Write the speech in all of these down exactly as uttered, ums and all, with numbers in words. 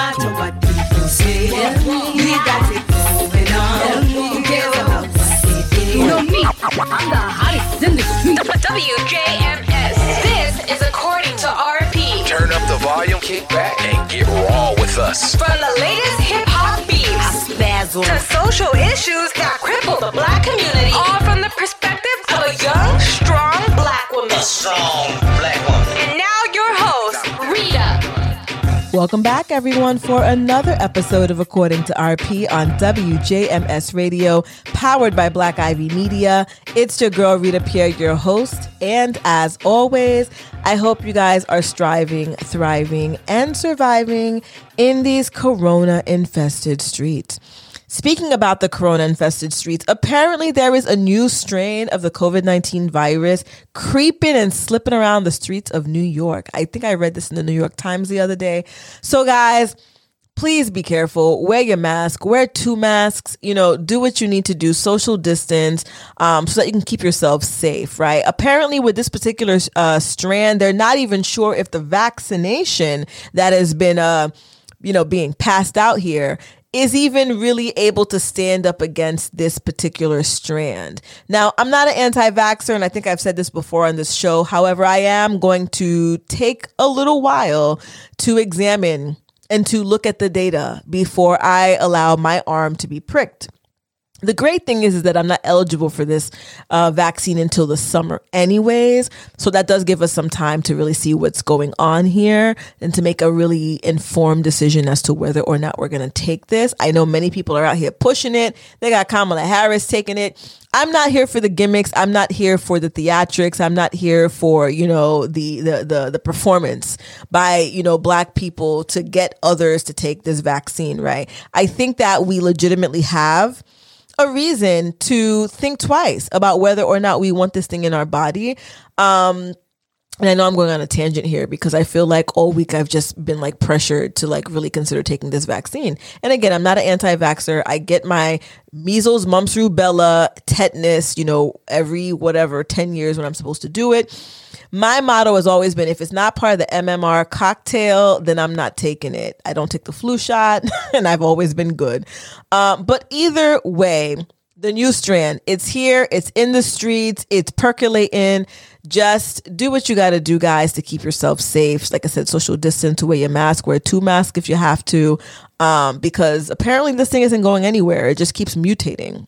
matter what people say. We got it going on. Who cares about what they do? You know me, I'm the hottest in the street. W J M S. This is according to R P. Turn up the volume, kick back, and get raw with us. From the latest hip-hop beats to social issues that cripple the black community, all from the perspective of a young, strong black woman. A strong black woman. And now your host, Rita. Welcome back, everyone, for another episode of According to R P on W J M S Radio, powered by Black Ivy Media. It's your girl, Rita Pierre, your host. And as always, I hope you guys are striving, thriving, and surviving in these corona-infested streets. Speaking about the corona-infested streets, apparently there is a new strain of the covid nineteen virus creeping and slipping around the streets of New York. I think I read this in the New York Times the other day. So guys, please be careful. Wear your mask. Wear two masks. You know, do what you need to do. Social distance um, so that you can keep yourself safe, right? Apparently with this particular uh, strand, they're not even sure if the vaccination that has been, uh, you know, being passed out here is even really able to stand up against this particular strand. Now, I'm not an anti-vaxxer, and I think I've said this before on this show. However, I am going to take a little while to examine and to look at the data before I allow my arm to be pricked. The great thing is, is that I'm not eligible for this uh, vaccine until the summer anyways. So that does give us some time to really see what's going on here and to make a really informed decision as to whether or not we're going to take this. I know many people are out here pushing it. They got Kamala Harris taking it. I'm not here for the gimmicks. I'm not here for the theatrics. I'm not here for, you know, the, the, the, the performance by, you know, black people to get others to take this vaccine, right? I think that we legitimately have a reason to think twice about whether or not we want this thing in our body. Um, and I know I'm going on a tangent here because I feel like all week I've just been like pressured to like really consider taking this vaccine. And again, I'm not an anti-vaxxer. I get my measles, mumps, rubella, tetanus, you know, every whatever ten years when I'm supposed to do it. My motto has always been, if it's not part of the M M R cocktail, then I'm not taking it. I don't take the flu shot, and I've always been good. Um, but either way, the new strand, it's here, it's in the streets, it's percolating. Just do what you got to do, guys, to keep yourself safe. Like I said, social distance, wear your mask, wear two masks if you have to, um, because apparently this thing isn't going anywhere. It just keeps mutating.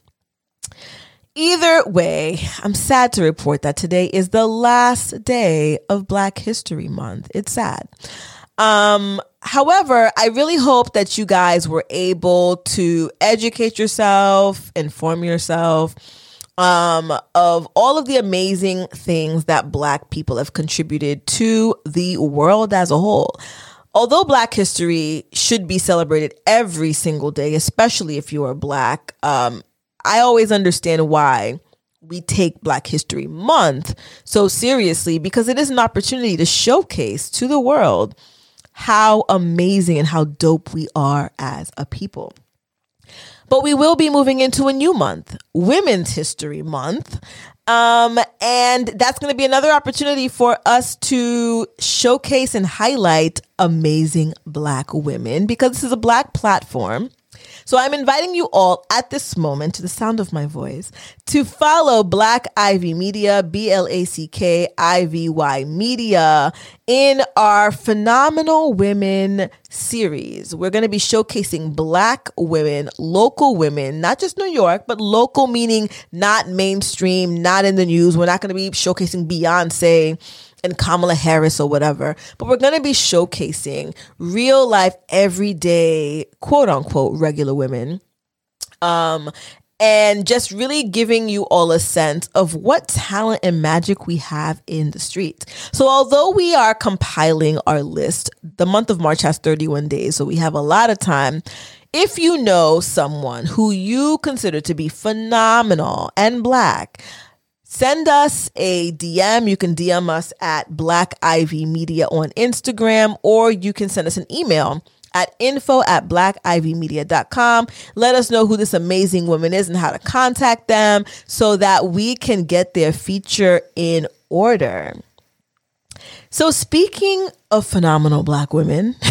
Either way, I'm sad to report that today is the last day of Black History Month. It's sad. Um, however, I really hope that you guys were able to educate yourself, inform yourself um, of all of the amazing things that Black people have contributed to the world as a whole. Although Black history should be celebrated every single day, especially if you are Black, um, I always understand why we take Black History Month so seriously, because it is an opportunity to showcase to the world how amazing and how dope we are as a people. But we will be moving into a new month, Women's History Month. Um, and that's going to be another opportunity for us to showcase and highlight amazing Black women, because this is a Black platform. So I'm inviting you all at this moment, to the sound of my voice, to follow Black Ivy Media, B L A C K I V Y Media, in our Phenomenal Women series. We're going to be showcasing Black women, local women, not just New York, but local, meaning not mainstream, not in the news. We're not going to be showcasing Beyonce and Kamala Harris or whatever, but we're going to be showcasing real life, everyday, quote unquote, regular women. Um, and just really giving you all a sense of what talent and magic we have in the streets. So although we are compiling our list, the month of March has thirty-one days, so we have a lot of time. If you know someone who you consider to be phenomenal and Black, send us a D M. You can D M us at Black Ivy Media on Instagram, or you can send us an email at info at black ivy media dot com. Let us know who this amazing woman is and how to contact them so that we can get their feature in order. So speaking of phenomenal Black women,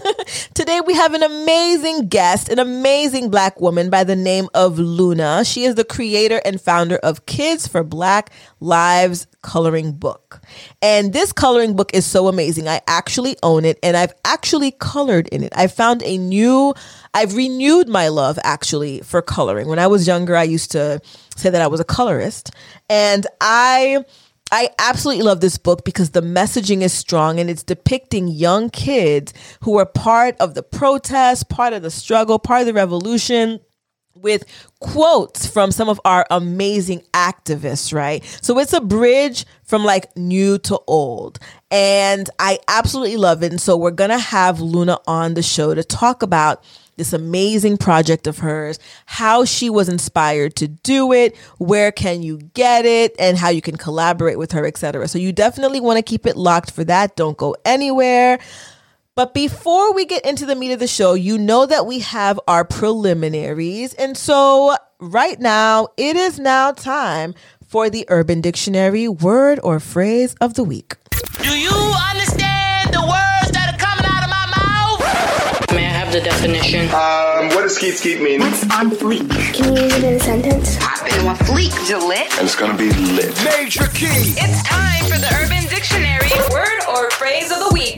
Today we have an amazing guest, an amazing Black woman by the name of Luna. She is the creator and founder of Kids for Black Lives coloring book. And this coloring book is so amazing. I actually own it and I've actually colored in it. I found a new, I've renewed my love actually for coloring. When I was younger, I used to say that I was a colorist, and I I absolutely love this book because the messaging is strong and it's depicting young kids who are part of the protest, part of the struggle, part of the revolution, with quotes from some of our amazing activists, right? So it's a bridge from like new to old. And I absolutely love it. And so we're going to have Luna on the show to talk about this amazing project of hers, how she was inspired to do it, where can you get it, and how you can collaborate with her, et cetera. So you definitely want to keep it locked for that. Don't go anywhere. But before we get into the meat of the show, you know that we have our preliminaries. And so right now, it is now time for the Urban Dictionary word or phrase of the week. Do you understand the words that are coming out of my mouth? May I have the definition? Um, what does skeet skeet mean? What's on fleek? Can you use it in a sentence? I've been on fleek, Gillette. And it's gonna be lit. Major key. It's time for the Urban Dictionary word or phrase of the week.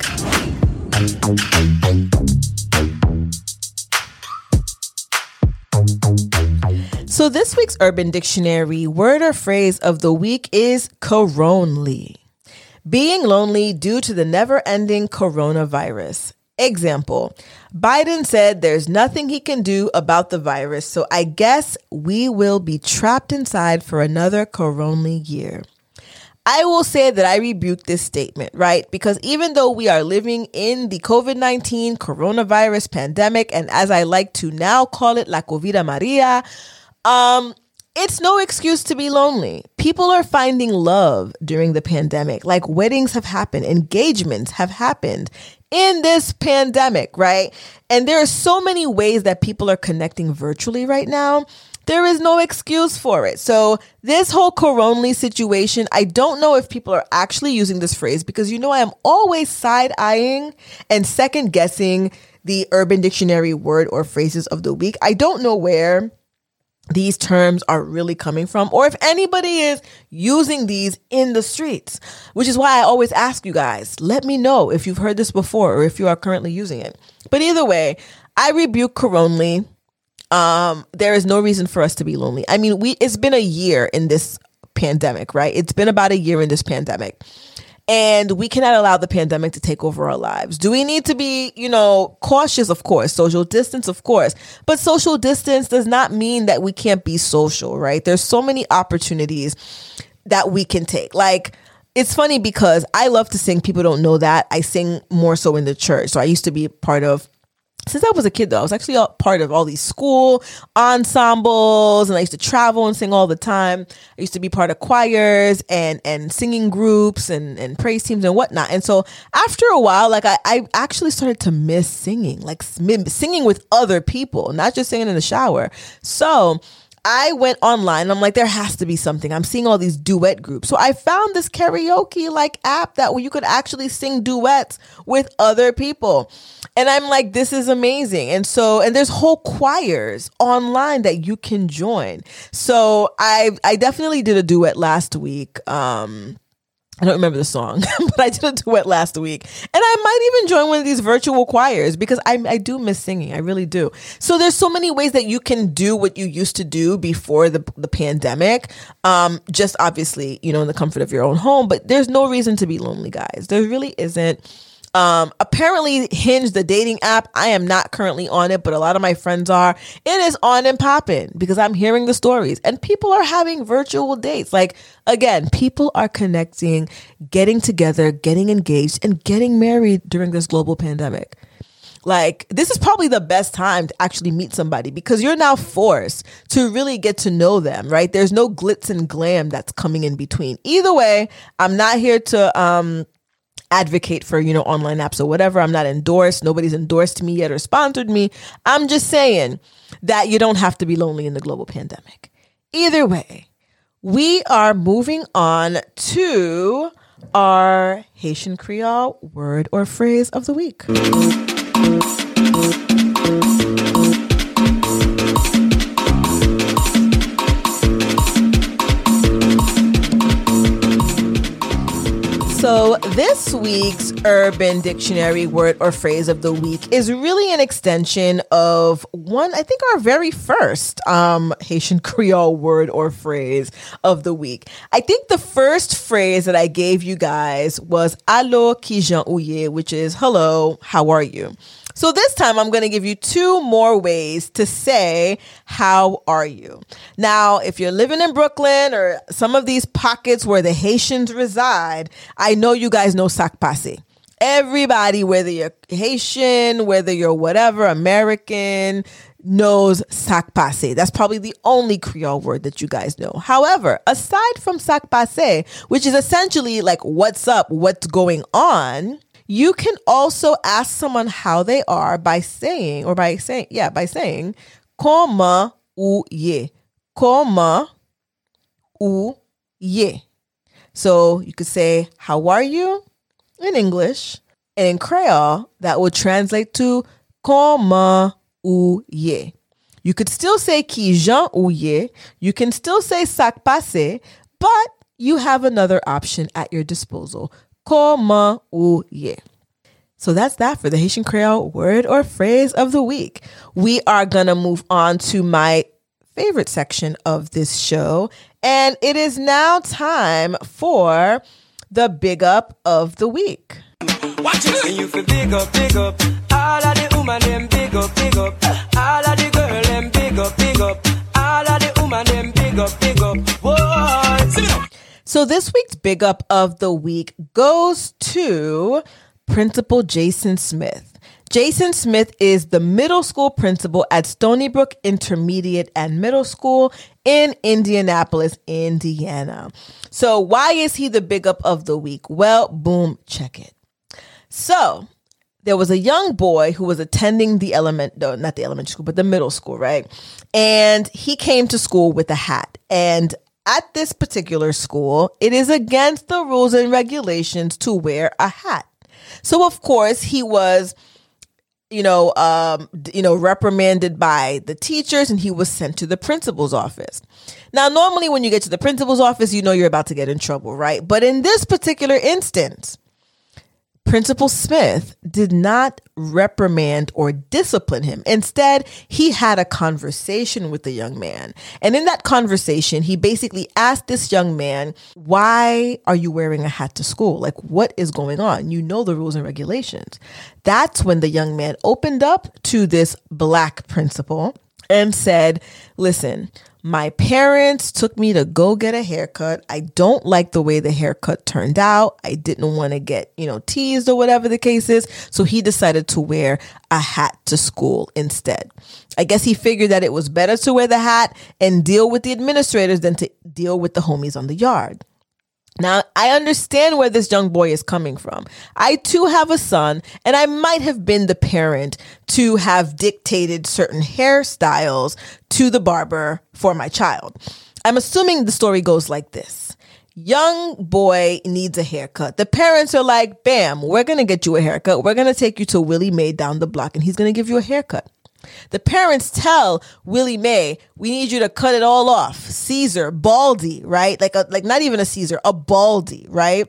So this week's Urban Dictionary word or phrase of the week is coronely. Being lonely due to the never-ending coronavirus. Example, Biden said there's nothing he can do about the virus, so I guess we will be trapped inside for another coronely year. I will say that I rebuke this statement, right? Because even though we are living in the covid nineteen coronavirus pandemic, and as I like to now call it, La Covida Maria, um, it's no excuse to be lonely. People are finding love during the pandemic. Like weddings have happened, engagements have happened in this pandemic, right? And there are so many ways that people are connecting virtually right now. There is no excuse for it. So this whole coronely situation, I don't know if people are actually using this phrase because, you know, I am always side-eyeing and second-guessing the Urban Dictionary word or phrases of the week. I don't know where these terms are really coming from, or if anybody is using these in the streets, which is why I always ask you guys, let me know if you've heard this before or if you are currently using it. But either way, I rebuke coronely. Um, there is no reason for us to be lonely. I mean, we it's been a year in this pandemic, right? It's been about a year in this pandemic. And we cannot allow the pandemic to take over our lives. Do we need to be, you know, cautious? Of course. Social distance, of course. But social distance does not mean that we can't be social, right? There's so many opportunities that we can take. Like, it's funny because I love to sing. People don't know that. I sing more so in the church. So I used to be part of, since I was a kid, though, I was actually a part of all these school ensembles, and I used to travel and sing all the time. I used to be part of choirs and and singing groups and, and praise teams and whatnot. And so after a while, like I, I actually started to miss singing, like singing with other people, not just singing in the shower. So I went online and I'm like, there has to be something. I'm seeing all these duet groups. So I found this karaoke like app that where you could actually sing duets with other people. And I'm like, this is amazing. And so, and there's whole choirs online that you can join. So I I definitely did a duet last week. Um, I don't remember the song, but I did a duet last week. And I might even join one of these virtual choirs because I, I do miss singing. I really do. So there's so many ways that you can do what you used to do before the, the pandemic. Um, just obviously, you know, in the comfort of your own home. But there's no reason to be lonely, guys. There really isn't. Um, apparently Hinge, the dating app, I am not currently on it, but a lot of my friends are. It is on and popping because I'm hearing the stories and people are having virtual dates. Like, again, people are connecting, getting together, getting engaged, and getting married during this global pandemic. Like, this is probably the best time to actually meet somebody because you're now forced to really get to know them, right? There's no glitz and glam that's coming in between. Either way, I'm not here to, um, advocate for, you know, online apps or whatever. I'm not endorsed. Nobody's endorsed me yet or sponsored me. I'm just saying that you don't have to be lonely in the global pandemic. Either way, we are moving on to our Haitian Creole word or phrase of the week. So this week's Urban Dictionary word or phrase of the week is really an extension of one, I think our very first um, Haitian Creole word or phrase of the week. I think the first phrase that I gave you guys was Allo ki jan ou ye, which is hello, how are you? So this time I'm going to give you two more ways to say, how are you? Now, if you're living in Brooklyn or some of these pockets where the Haitians reside, I know you guys know sac passe. Everybody, whether you're Haitian, whether you're whatever, American, knows sac passe. That's probably the only Creole word that you guys know. However, aside from sac passe, which is essentially like what's up, what's going on, you can also ask someone how they are by saying, or by saying, yeah, by saying, comment ou ye, comment ou ye. So you could say, how are you? In English. And in Creole, that would translate to comment ou ye. You could still say ki jan ou ye. You can still say sac passe, but you have another option at your disposal. Comment ou ye. So that's that for the Haitian Creole word or phrase of the week. We are going to move on to my favorite section of this show. And it is now time for the big up of the week. Watch it. And you feel big up, big up. All of the woman them big up, big up. All of the girl them big up, big up. All of the woman them big up, big up. Whoa. So this week's big up of the week goes to Principal Jason Smith. Jason Smith is the middle school principal at Stony Brook Intermediate and Middle School in Indianapolis, Indiana. So why is he the big up of the week? Well, boom, check it. So there was a young boy who was attending the element, no, not the elementary school, but the middle school, right? And he came to school with a hat. And at this particular school, it is against the rules and regulations to wear a hat. So, of course, he was, you know, um, you know, reprimanded by the teachers, and he was sent to the principal's office. Now, normally when you get to the principal's office, you know you're about to get in trouble, right? But in this particular instance, Principal Smith did not reprimand or discipline him. Instead, he had a conversation with the young man. And in that conversation, he basically asked this young man, why are you wearing a hat to school? Like, what is going on? You know the rules and regulations. That's when the young man opened up to this black principal and said, listen, my parents took me to go get a haircut. I don't like the way the haircut turned out. I didn't want to get, you know, teased or whatever the case is. So he decided to wear a hat to school instead. I guess he figured that it was better to wear the hat and deal with the administrators than to deal with the homies on the yard. Now, I understand where this young boy is coming from. I too have a son, and I might have been the parent to have dictated certain hairstyles to the barber for my child. I'm assuming the story goes like this. Young boy needs a haircut. The parents are like, bam, we're going to get you a haircut. We're going to take you to Willie Mae down the block, and he's going to give you a haircut. The parents tell Willie Mae, we need you to cut it all off. Caesar, baldy, right? Like a, like not even a Caesar, a baldy, right?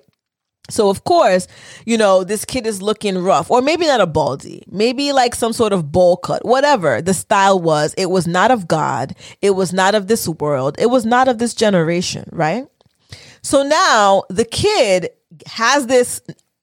So of course, you know, this kid is looking rough, or maybe not a baldy, maybe like some sort of bowl cut, whatever the style was. It was not of God. It was not of this world. It was not of this generation, right? So now the kid has this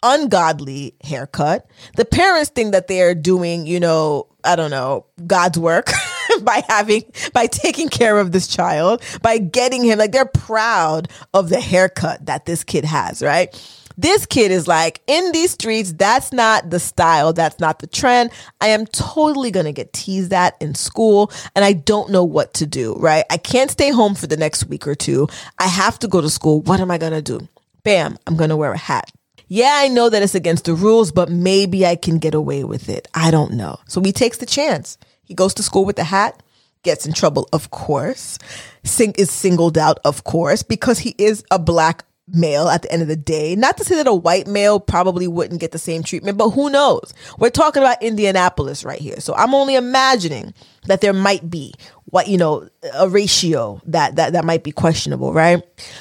ungodly haircut. The parents think that they're doing, you know, I don't know, God's work by having, by taking care of this child, by getting him, like they're proud of the haircut that this kid has, right? This kid is like, in these streets, that's not the style. That's not the trend. I am totally going to get teased at in school, and I don't know what to do, right? I can't stay home for the next week or two. I have to go to school. What am I going to do? Bam, I'm going to wear a hat. Yeah, I know that it's against the rules, but maybe I can get away with it. I don't know. So he takes the chance. He goes to school with the hat, gets in trouble, of course, Sing- is singled out, of course, because he is a black male at the end of the day. Not to say that a white male probably wouldn't get the same treatment, but who knows? We're talking about Indianapolis right here. So I'm only imagining that there might be what, you know, a ratio that, that, that might be questionable, right?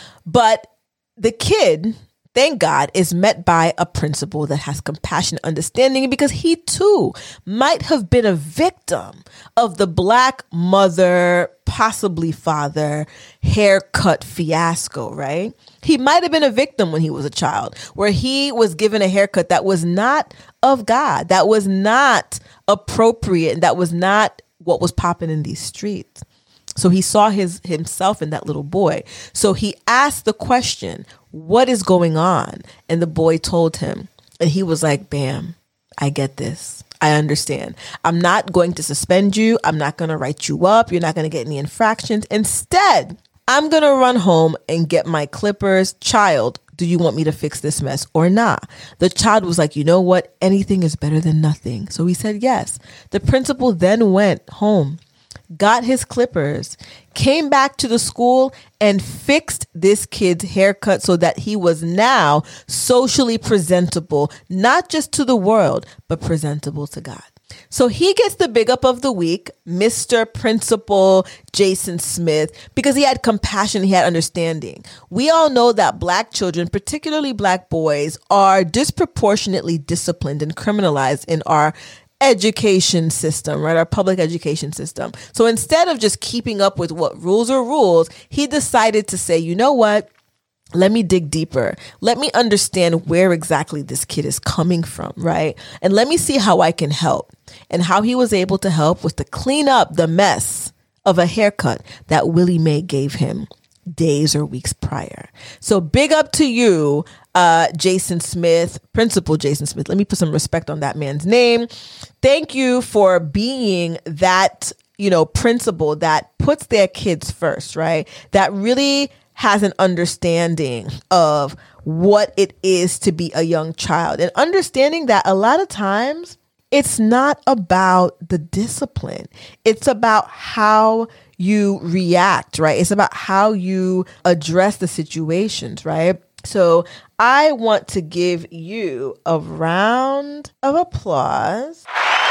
But the kid, thank God, is met by a principal that has compassion and understanding, because he too might have been a victim of the black mother, possibly father, haircut fiasco, right? He might have been a victim when he was a child, where he was given a haircut that was not of God, that was not appropriate, that was not what was popping in these streets. So he saw his himself in that little boy. So he asked the question, what is going on? And the boy told him, and he was like, bam, I get this. I understand. I'm not going to suspend you. I'm not going to write you up. You're not going to get any infractions. Instead, I'm going to run home and get my clippers. Child, do you want me to fix this mess or not? The child was like, you know what? Anything is better than nothing. So he said yes. The principal then went home, got his clippers, came back to the school and fixed this kid's haircut so that he was now socially presentable, not just to the world, but presentable to God. So he gets the big up of the week, Mister Principal Jason Smith, because he had compassion, he had understanding. We all know that black children, particularly black boys, are disproportionately disciplined and criminalized in our education system, right? Our public education system. So instead of just keeping up with what rules are rules, he decided to say, you know what? Let me dig deeper. Let me understand where exactly this kid is coming from, right? And let me see how I can help. And how he was able to help was to clean up the mess of a haircut that Willie Mae gave him days or weeks prior. So big up to you, uh, Jason Smith, Principal Jason Smith. Let me put some respect on that man's name. Thank you for being that, you know, principal that puts their kids first, right? That really has an understanding of what it is to be a young child, and understanding that a lot of times it's not about the discipline. It's about how you react, right? It's about how you address the situations, right? So I want to give you a round of applause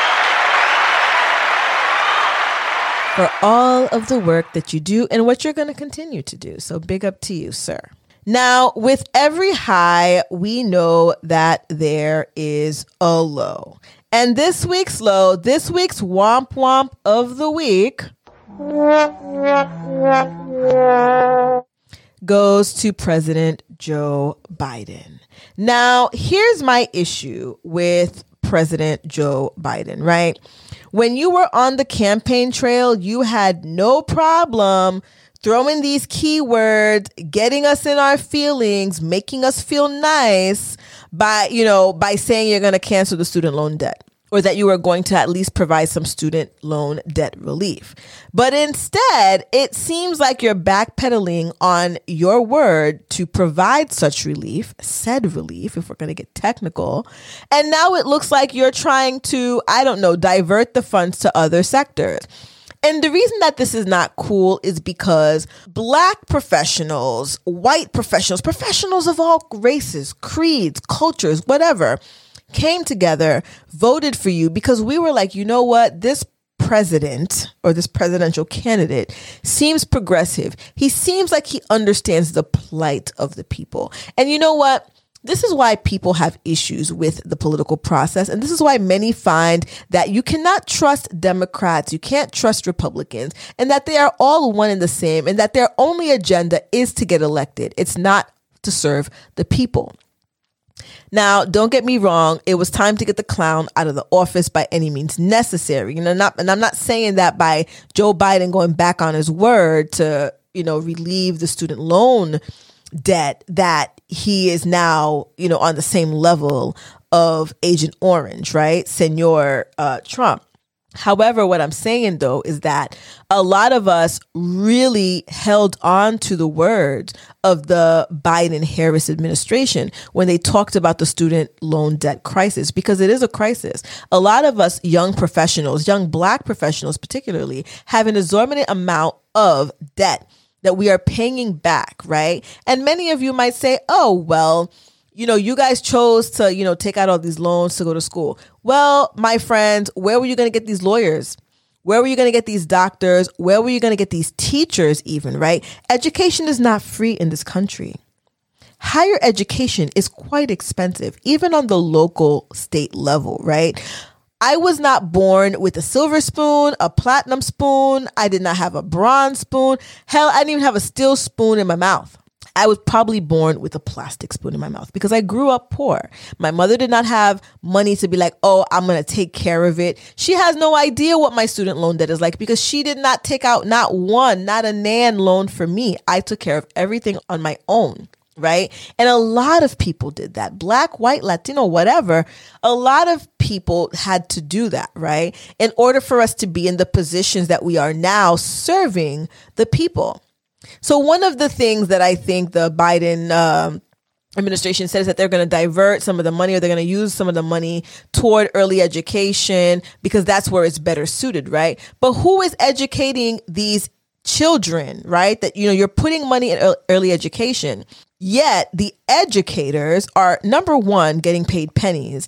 for all of the work that you do and what you're going to continue to do. So big up to you, sir. Now, with every high, we know that there is a low. And this week's low, this week's womp womp of the week goes to President Joe Biden. Now, here's my issue with President Joe Biden, right? When you were on the campaign trail, you had no problem throwing these keywords, getting us in our feelings, making us feel nice by, you know, by saying you're going to cancel the student loan debt, or that you are going to at least provide some student loan debt relief. But instead, it seems like you're backpedaling on your word to provide such relief, said relief, if we're going to get technical. And now it looks like you're trying to, I don't know, divert the funds to other sectors. And the reason that this is not cool is because black professionals, white professionals, professionals of all races, creeds, cultures, whatever, came together, voted for you because we were like, you know what, this president or this presidential candidate seems progressive. He seems like he understands the plight of the people. And you know what? This is why people have issues with the political process. And this is why many find that you cannot trust Democrats, you can't trust Republicans, and that they are all one and the same, and that their only agenda is to get elected. It's not to serve the people. Now, don't get me wrong. It was time to get the clown out of the office by any means necessary. You know, not, and I'm not saying that by Joe Biden going back on his word to, you know, relieve the student loan debt, that he is now, you know, on the same level of Agent Orange, right? Senor uh, Trump. However, what I'm saying, though, is that a lot of us really held on to the words of the Biden-Harris administration when they talked about the student loan debt crisis, because it is a crisis. A lot of us young professionals, young black professionals particularly, have an exorbitant amount of debt that we are paying back, right? And many of you might say, oh, well, you know, you guys chose to, you know, take out all these loans to go to school. Well, my friends, where were you going to get these lawyers? Where were you going to get these doctors? Where were you going to get these teachers even, right? Education is not free in this country. Higher education is quite expensive, even on the local state level, right? I was not born with a silver spoon, a platinum spoon. I did not have a bronze spoon. Hell, I didn't even have a steel spoon in my mouth. I was probably born with a plastic spoon in my mouth because I grew up poor. My mother did not have money to be like, oh, I'm going to take care of it. She has no idea what my student loan debt is like because she did not take out not one, not a nan loan for me. I took care of everything on my own. Right. And a lot of people did that. Black, white, Latino, whatever. A lot of people had to do that. Right. In order for us to be in the positions that we are now serving the people. So one of the things that I think the Biden um, administration says that they're going to divert some of the money or they're going to use some of the money toward early education because that's where it's better suited. Right. But who is educating these children? Right. That, you know, you're putting money in early education. Yet the educators are, number one, getting paid pennies.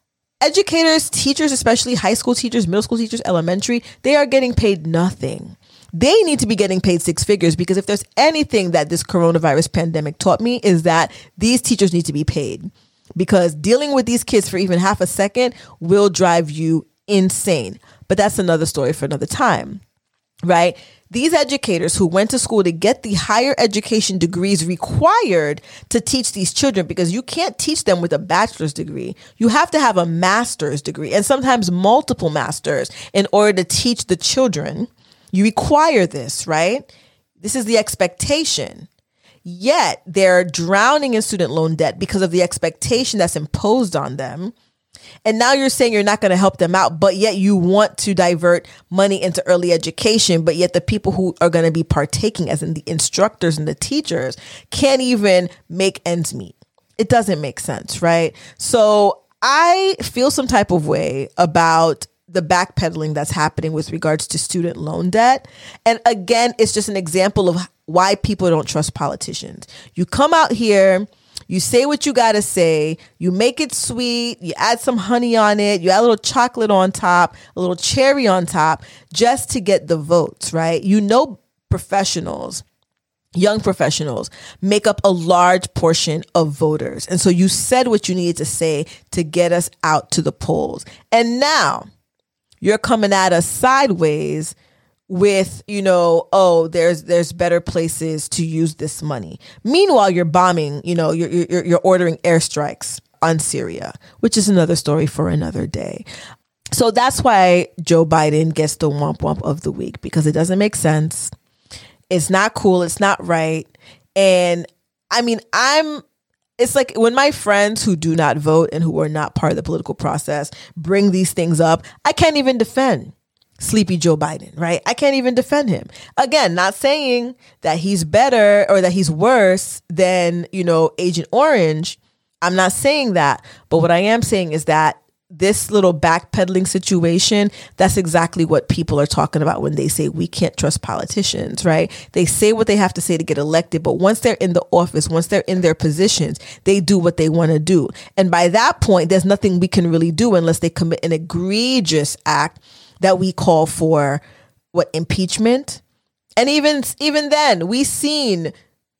Educators, teachers, especially high school teachers, middle school teachers, elementary, they are getting paid nothing. They need to be getting paid six figures because if there's anything that this coronavirus pandemic taught me is that these teachers need to be paid because dealing with these kids for even half a second will drive you insane. But that's another story for another time, right? These educators who went to school to get the higher education degrees required to teach these children, because you can't teach them with a bachelor's degree. You have to have a master's degree and sometimes multiple masters in order to teach the children. You require this, right? This is the expectation. Yet they're drowning in student loan debt because of the expectation that's imposed on them. And now you're saying you're not going to help them out, but yet you want to divert money into early education. But yet the people who are going to be partaking, as in the instructors and the teachers, can't even make ends meet. It doesn't make sense, right? So I feel some type of way about the backpedaling that's happening with regards to student loan debt. And again, it's just an example of why people don't trust politicians. You come out here, you say what you got to say, you make it sweet, you add some honey on it, you add a little chocolate on top, a little cherry on top, just to get the votes, right? You know, professionals, young professionals make up a large portion of voters. And so you said what you needed to say to get us out to the polls. And now you're coming at us sideways with, you know, oh, there's there's better places to use this money. Meanwhile, you're bombing, you know, you're you're, you're ordering airstrikes on Syria, which is another story for another day. So that's why Joe Biden gets the womp womp of the week, because it doesn't make sense. It's not cool. It's not right. And I mean, I'm It's like when my friends who do not vote and who are not part of the political process bring these things up, I can't even defend Sleepy Joe Biden, right? I can't even defend him. Again, not saying that he's better or that he's worse than, you know, Agent Orange. I'm not saying that. But what I am saying is that this little backpedaling situation, that's exactly what people are talking about when they say we can't trust politicians, right? They say what they have to say to get elected, but once they're in the office, once they're in their positions, they do what they want to do. And by that point, there's nothing we can really do unless they commit an egregious act that we call for, what, impeachment? And even, even then, we've seen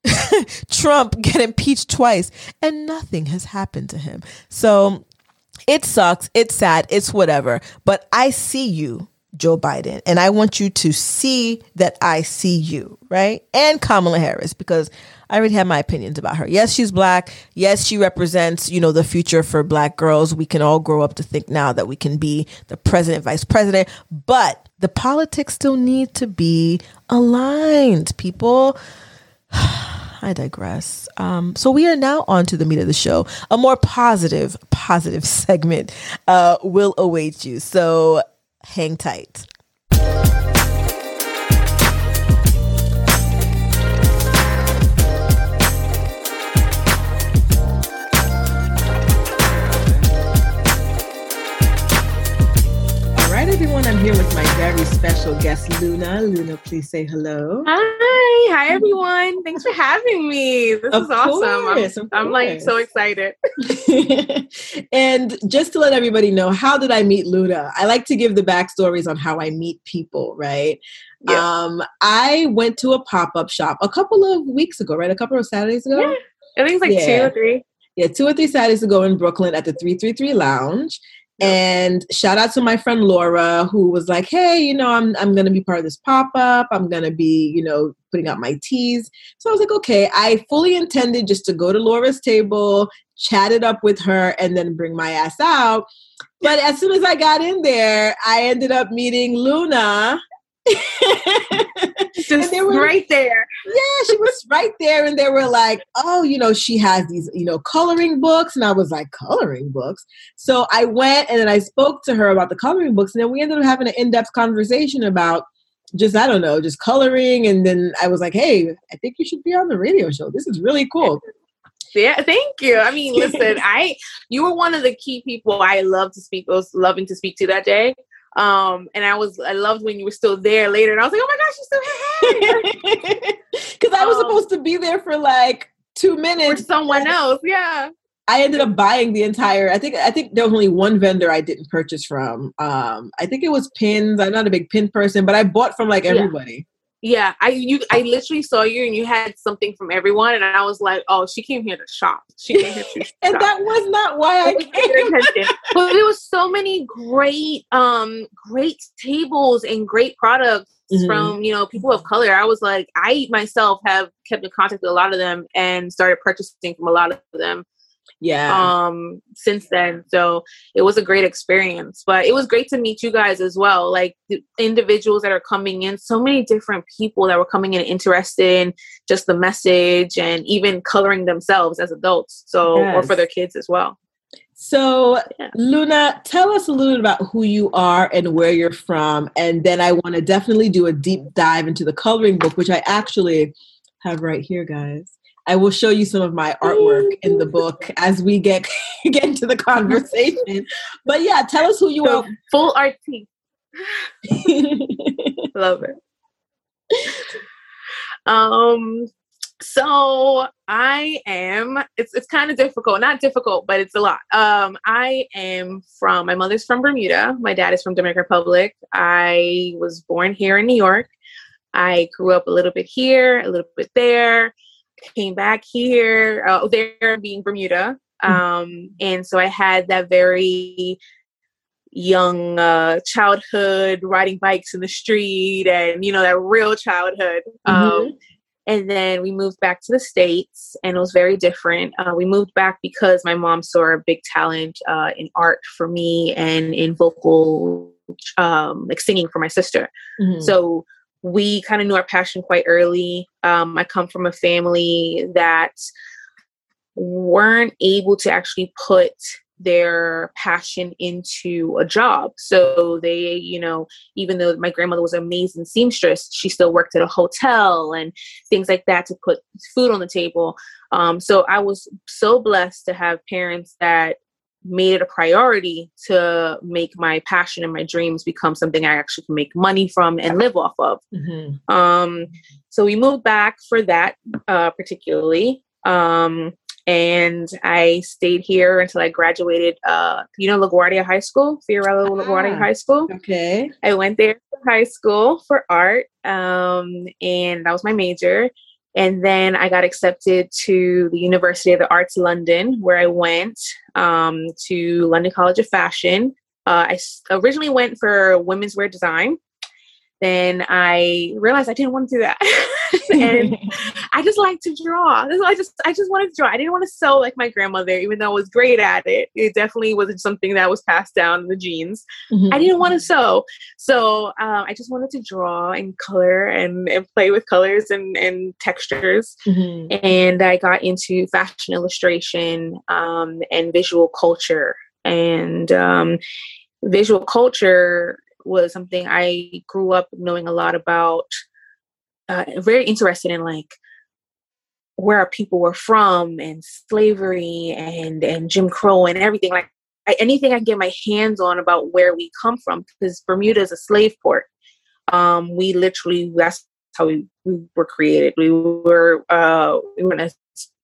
Trump get impeached twice and nothing has happened to him. So it sucks. It's sad. It's whatever. But I see you, Joe Biden, and I want you to see that I see you, right? And Kamala Harris, because I already have my opinions about her. Yes, she's black. Yes, she represents, you know, the future for black girls. We can all grow up to think now that we can be the president, vice president, but the politics still need to be aligned, people. I digress. Um, so we are now on to the meat of the show. A more positive, positive segment uh, will await you. So hang tight. All right, everyone, I'm here with my very special guest, Luna. Luna, please say hello. Hi. Hi, everyone. Thanks for having me. This Of is awesome. course, I'm, of I'm like so course. excited. And just to let everybody know, how did I meet Luna? I like to give the backstories on how I meet people, right? Yeah. Um, I went to a pop-up shop a couple of weeks ago, right? A couple of Saturdays ago? Yeah. I think it's like Yeah. two or three. Yeah, two or three Saturdays ago in Brooklyn at the three three three Lounge. And shout out to my friend Laura, who was like, hey, you know, I'm I'm going to be part of this pop-up. I'm going to be, you know, putting out my teas. So I was like, okay, I fully intended just to go to Laura's table, chat it up with her, and then bring my ass out. But as soon as I got in there, I ended up meeting Luna. Just they were, right there. Yeah, she was right there. And they were like, oh, you know, she has these, you know, coloring books. And I was like, coloring books? So I went and then I spoke to her about the coloring books. And then we ended up having an in-depth conversation about just, I don't know, just coloring. And then I was like, hey, I think you should be on the radio show. This is really cool. Yeah, thank you. I mean, listen, I you were one of the key people I loved to speak, was loving to speak to that day. Um, and I was, I loved when you were still there later, and I was like, oh my gosh, you're still here. Because I was Um, supposed to be there for like two For minutes. someone else, yeah. I ended up buying the entire, I think, I think there was only one vendor I didn't purchase from. Um, I think it was pins. I'm not a big pin person, but I bought from like Yeah. everybody. Yeah, I you I literally saw you and you had something from everyone, and I was like, oh, she came here to shop. She came here to shop. And that was not why I came. But there was so many great, um, great tables and great products Mhm. from, you know, people of color. I was like, I myself have kept in contact with a lot of them and started purchasing from a lot of them. Yeah. Um, since then. So it was a great experience, but it was great to meet you guys as well. Like the individuals that are coming in, so many different people that were coming in interested in just the message and even coloring themselves as adults. So, or for Yes. their kids as well. So, Yeah. Luna, tell us a little bit about who you are and where you're from. And then I want to definitely do a deep dive into the coloring book, which I actually have right here, guys. I will show you some of my artwork in the book as we get get into the conversation. But yeah, tell us who you So are. full art tea. Love it. Um, so I am, it's it's kind of difficult, not difficult, but it's a lot. Um, I am from, my mother's from Bermuda. My dad is from Dominican Republic. I was born here in New York. I grew up a little bit here, a little bit there, came back here, uh, there being Bermuda. Um, and so I had that very young uh, childhood, riding bikes in the street and, you know, that real childhood. Mhm. Um, and then we moved back to the States and it was very different. Uh, we moved back because my mom saw a big talent uh, in art for me and in vocal, um, like singing for my sister. Mhm. So we kind of knew our passion quite early. Um, I come from a family that weren't able to actually put their passion into a job. So they, you know, even though my grandmother was an amazing seamstress, she still worked at a hotel and things like that to put food on the table. Um, so I was so blessed to have parents that made it a priority to make my passion and my dreams become something I actually can make money from and live off of. Mhm. Um, so we moved back for that uh, particularly. Um, and I stayed here until I graduated, uh, you know, LaGuardia High School, Fiorello LaGuardia Ah. High School. Okay. I went there for high school for art, um, and that was my major. And then I got accepted to the University of the Arts London, where I went um, to London College of Fashion. Uh, I s- originally went for women's wear design. Then I realized I didn't want to do that. And I just like to draw. This is- I just I just wanted to draw. I didn't want to sew like my grandmother, even though I was great at it. It definitely wasn't something that was passed down in the genes. Mhm. I didn't want to sew. So um, I just wanted to draw and color and, and play with colors and, and textures. Mhm. And I got into fashion illustration um, and visual culture. And um, visual culture was something I grew up knowing a lot about, uh, very interested in, like where our people were from and slavery and, and Jim Crow and everything like I, anything I can get my hands on about where we come from, because Bermuda is a slave port. Um, we literally, that's how we, we were created. We were, uh, we were in a,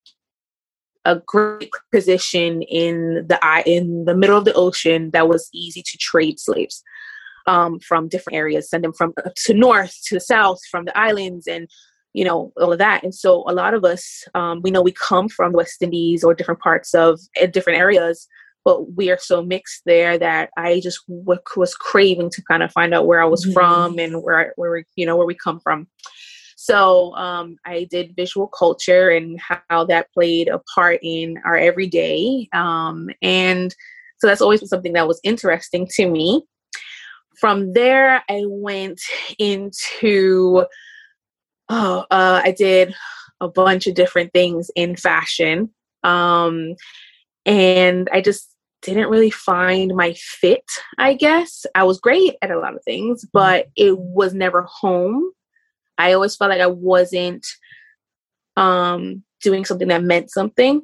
a great position in the in the middle of the ocean that was easy to trade slaves um, from different areas, send them from uh, to north to the south, from the islands, and you know, all of that. And so a lot of us, um, we know we come from the West Indies or different parts of uh, different areas, but we are so mixed there that I just w- was craving to kind of find out where I was mm-hmm. from and where, where we, you know, where we come from. So um, I did visual culture and how that played a part in our everyday. Um, and so that's always been something that was interesting to me. From there, I went into, oh, uh, I did a bunch of different things in fashion. Um, and I just didn't really find my fit, I guess. I was great at a lot of things, but it was never home. I always felt like I wasn't um, doing something that meant something.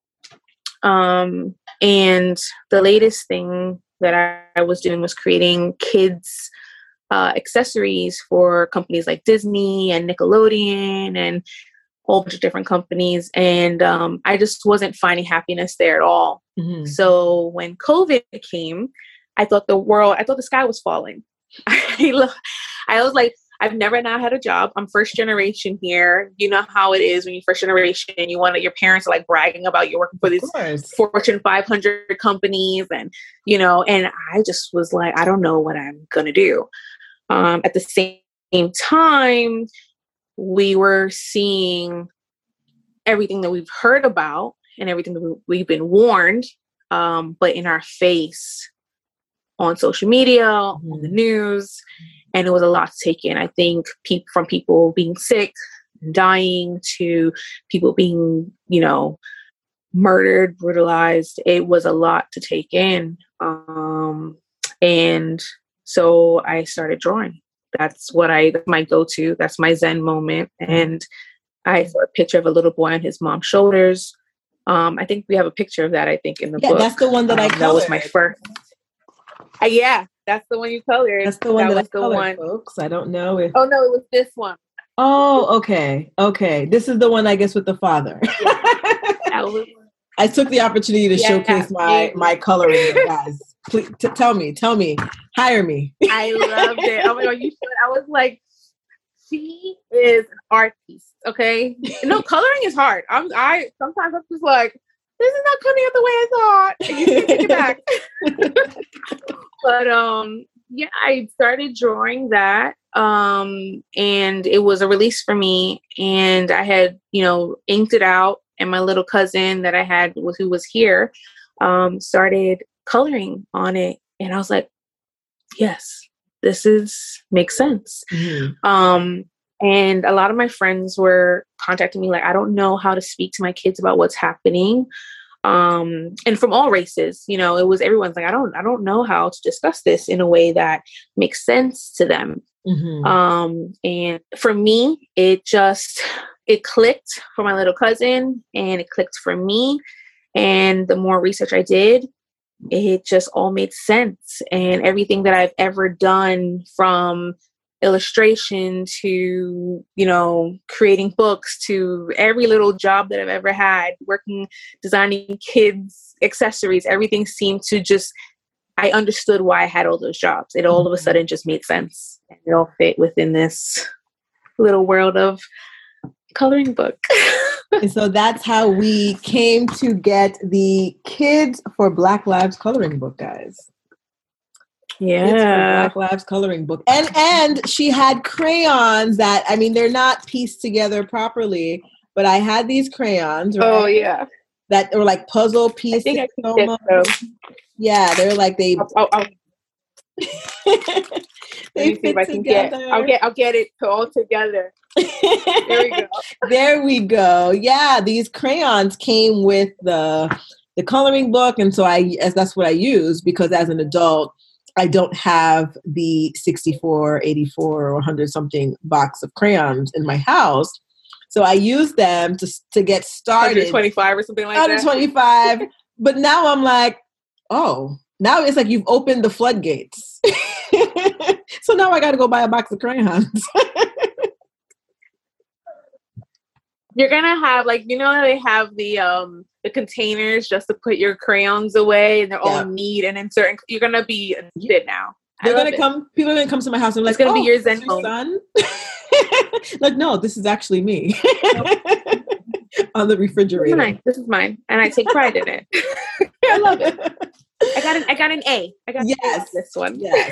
Um, and the latest thing that I, I was doing was creating kids uh, accessories for companies like Disney and Nickelodeon and a whole bunch of different companies. And um, I just wasn't finding happiness there at all. Mm-hmm. So when COVID came, I thought the world, I thought the sky was falling. I, I was like, I've never not had a job. I'm first generation here. You know how it is when you're first generation and you want to, your parents are like bragging about you working for these Fortune five hundred companies. And, you know, and I just was like, I don't know what I'm going to do. Um, at the same time, we were seeing everything that we've heard about and everything that we've been warned, um, but in our face on social media, mm-hmm. on the news. And it was a lot to take in. I think pe- from people being sick, dying, to people being, you know, murdered, brutalized. It was a lot to take in. Um, and so I started drawing. That's what I, that's my go-to. That's my Zen moment. And I saw a picture of a little boy on his mom's shoulders. Um, I think we have a picture of that, I think, in the yeah, book. That's the one that um, I colored. That was my first. Uh, yeah. That's the one you colored. That's the one that, that was I colored, the one. folks. I don't know if. Oh no, it was this one. Oh, okay, okay. This is the one, I guess, with the father. Yeah. That was... I took the opportunity to yeah, showcase my yeah. my coloring, guys. Please t- tell me, tell me, hire me. I loved it. Oh my god, you should. I was like, she is an artist. Okay, no, coloring is hard. I'm. I sometimes I'm just like, this is not coming out the way I thought. And you can take it back. But um, yeah, I started drawing that, um, and it was a release for me. And I had, you know, inked it out, and my little cousin that I had, who was here, um, started coloring on it, and I was like, yes, this is makes sense. Mm-hmm. Um, and a lot of my friends were contacting me like, I don't know how to speak to my kids about what's happening. Um, and from all races, you know, it was everyone's like, I don't, I don't know how to discuss this in a way that makes sense to them. Mm-hmm. Um, and for me, it just, it clicked for my little cousin and it clicked for me. And the more research I did, it just all made sense. And everything that I've ever done, from illustration to, you know, creating books, to every little job that I've ever had, working, designing kids' accessories, everything seemed to just, I understood why I had all those jobs. It all of a sudden just made sense. And it all fit within this little world of coloring book. And so that's how we came to get the Kids for Black Lives coloring book, guys. Yeah. Kids for Black Lives coloring book. And and she had crayons that, I mean, they're not pieced together properly, but I had these crayons. Right? Oh, yeah. That were like puzzle pieces. I think I can get those. Yeah, they're like they. I'll, I'll, I'll, they Let me see if I can get. I'll get. I'll get it all together. There we go. There we go. Yeah, these crayons came with the the coloring book, and so I as that's what I use, because as an adult, I don't have the sixty-four, eighty-four, or one hundred something box of crayons in my house. So I use them to to get started. one hundred twenty-five or something like one hundred twenty-five. that. But now I'm like, Oh, now it's like you've opened the floodgates. So now I got to go buy a box of crayons. You're gonna have like you know they have the um the containers just to put your crayons away, and they're Yeah. all neat and in certain. You're gonna be addicted now. I They're love gonna it. come. People are gonna come to my house and be like, It's gonna oh, be your this is Zen your home. son. Like, no, this is actually me. On the This is refrigerator. mine. This is mine, and I take pride in it. I love it. I got an I got an A. I got an A Yes. on this one. Yes.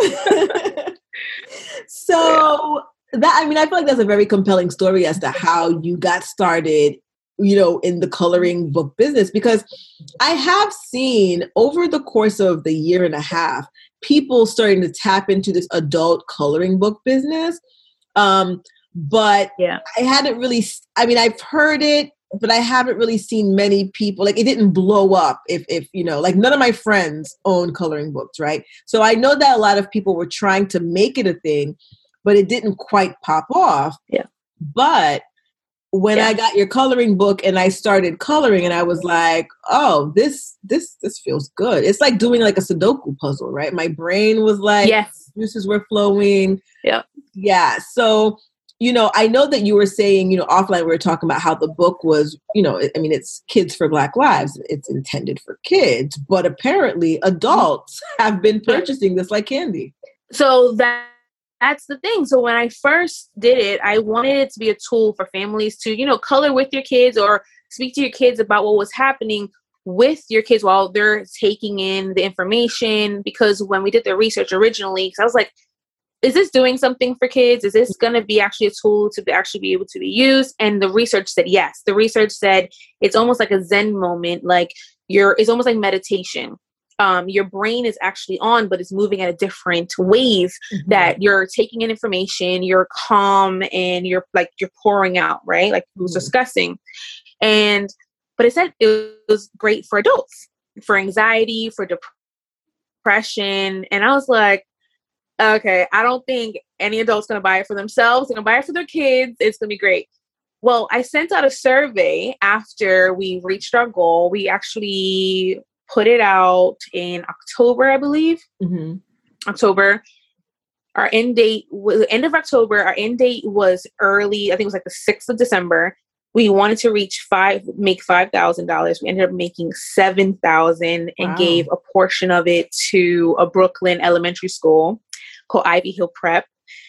So that, I mean, I feel like that's a very compelling story as to how you got started, you know, in the coloring book business, because I have seen over the course of the year and a half, people starting to tap into this adult coloring book business. Um, but Yeah. I hadn't really, I mean, I've heard it, but I haven't really seen many people, like it didn't blow up if, if, you know, like none of my friends own coloring books, right? So I know that a lot of people were trying to make it a thing, but it didn't quite pop off. Yeah. But when Yeah. I got your coloring book and I started coloring and I was like, oh, this, this, this feels good. It's like doing like a Sudoku puzzle, right? My brain was like, Yes. juices were flowing. Yeah. Yeah. So, you know, I know that you were saying, you know, offline, we were talking about how the book was, you know, I mean, it's Kids for Black Lives. It's intended for kids, but apparently adults have been purchasing this like candy. So that that's the thing. So when I first did it, I wanted it to be a tool for families to, you know, color with your kids or speak to your kids about what was happening with your kids while they're taking in the information. Because when we did the research originally, because I was like, is this doing something for kids? Is this going to be actually a tool to be actually be able to be used? And the research said yes. The research said it's almost like a Zen moment, like you're, it's almost like meditation. Um, your brain is actually on, but it's moving at a different wave Mm-hmm. that you're taking in information, you're calm and you're like, you're pouring out, right? Like it was Mhm. discussing. And, but it said it was great for adults, for anxiety, for depression. And I was like, okay, I don't think any adult's going to buy it for themselves. They're going to buy it for their kids. It's going to be great. Well, I sent out a survey after we reached our goal. We actually put it out in October, I believe. Mm-hmm. October. Our end date was end of October. Our end date was early. I think it was like the sixth of December. We wanted to reach five, make five thousand dollars. We ended up making seven thousand and Wow. gave a portion of it to a Brooklyn elementary school called Ivy Hill Prep.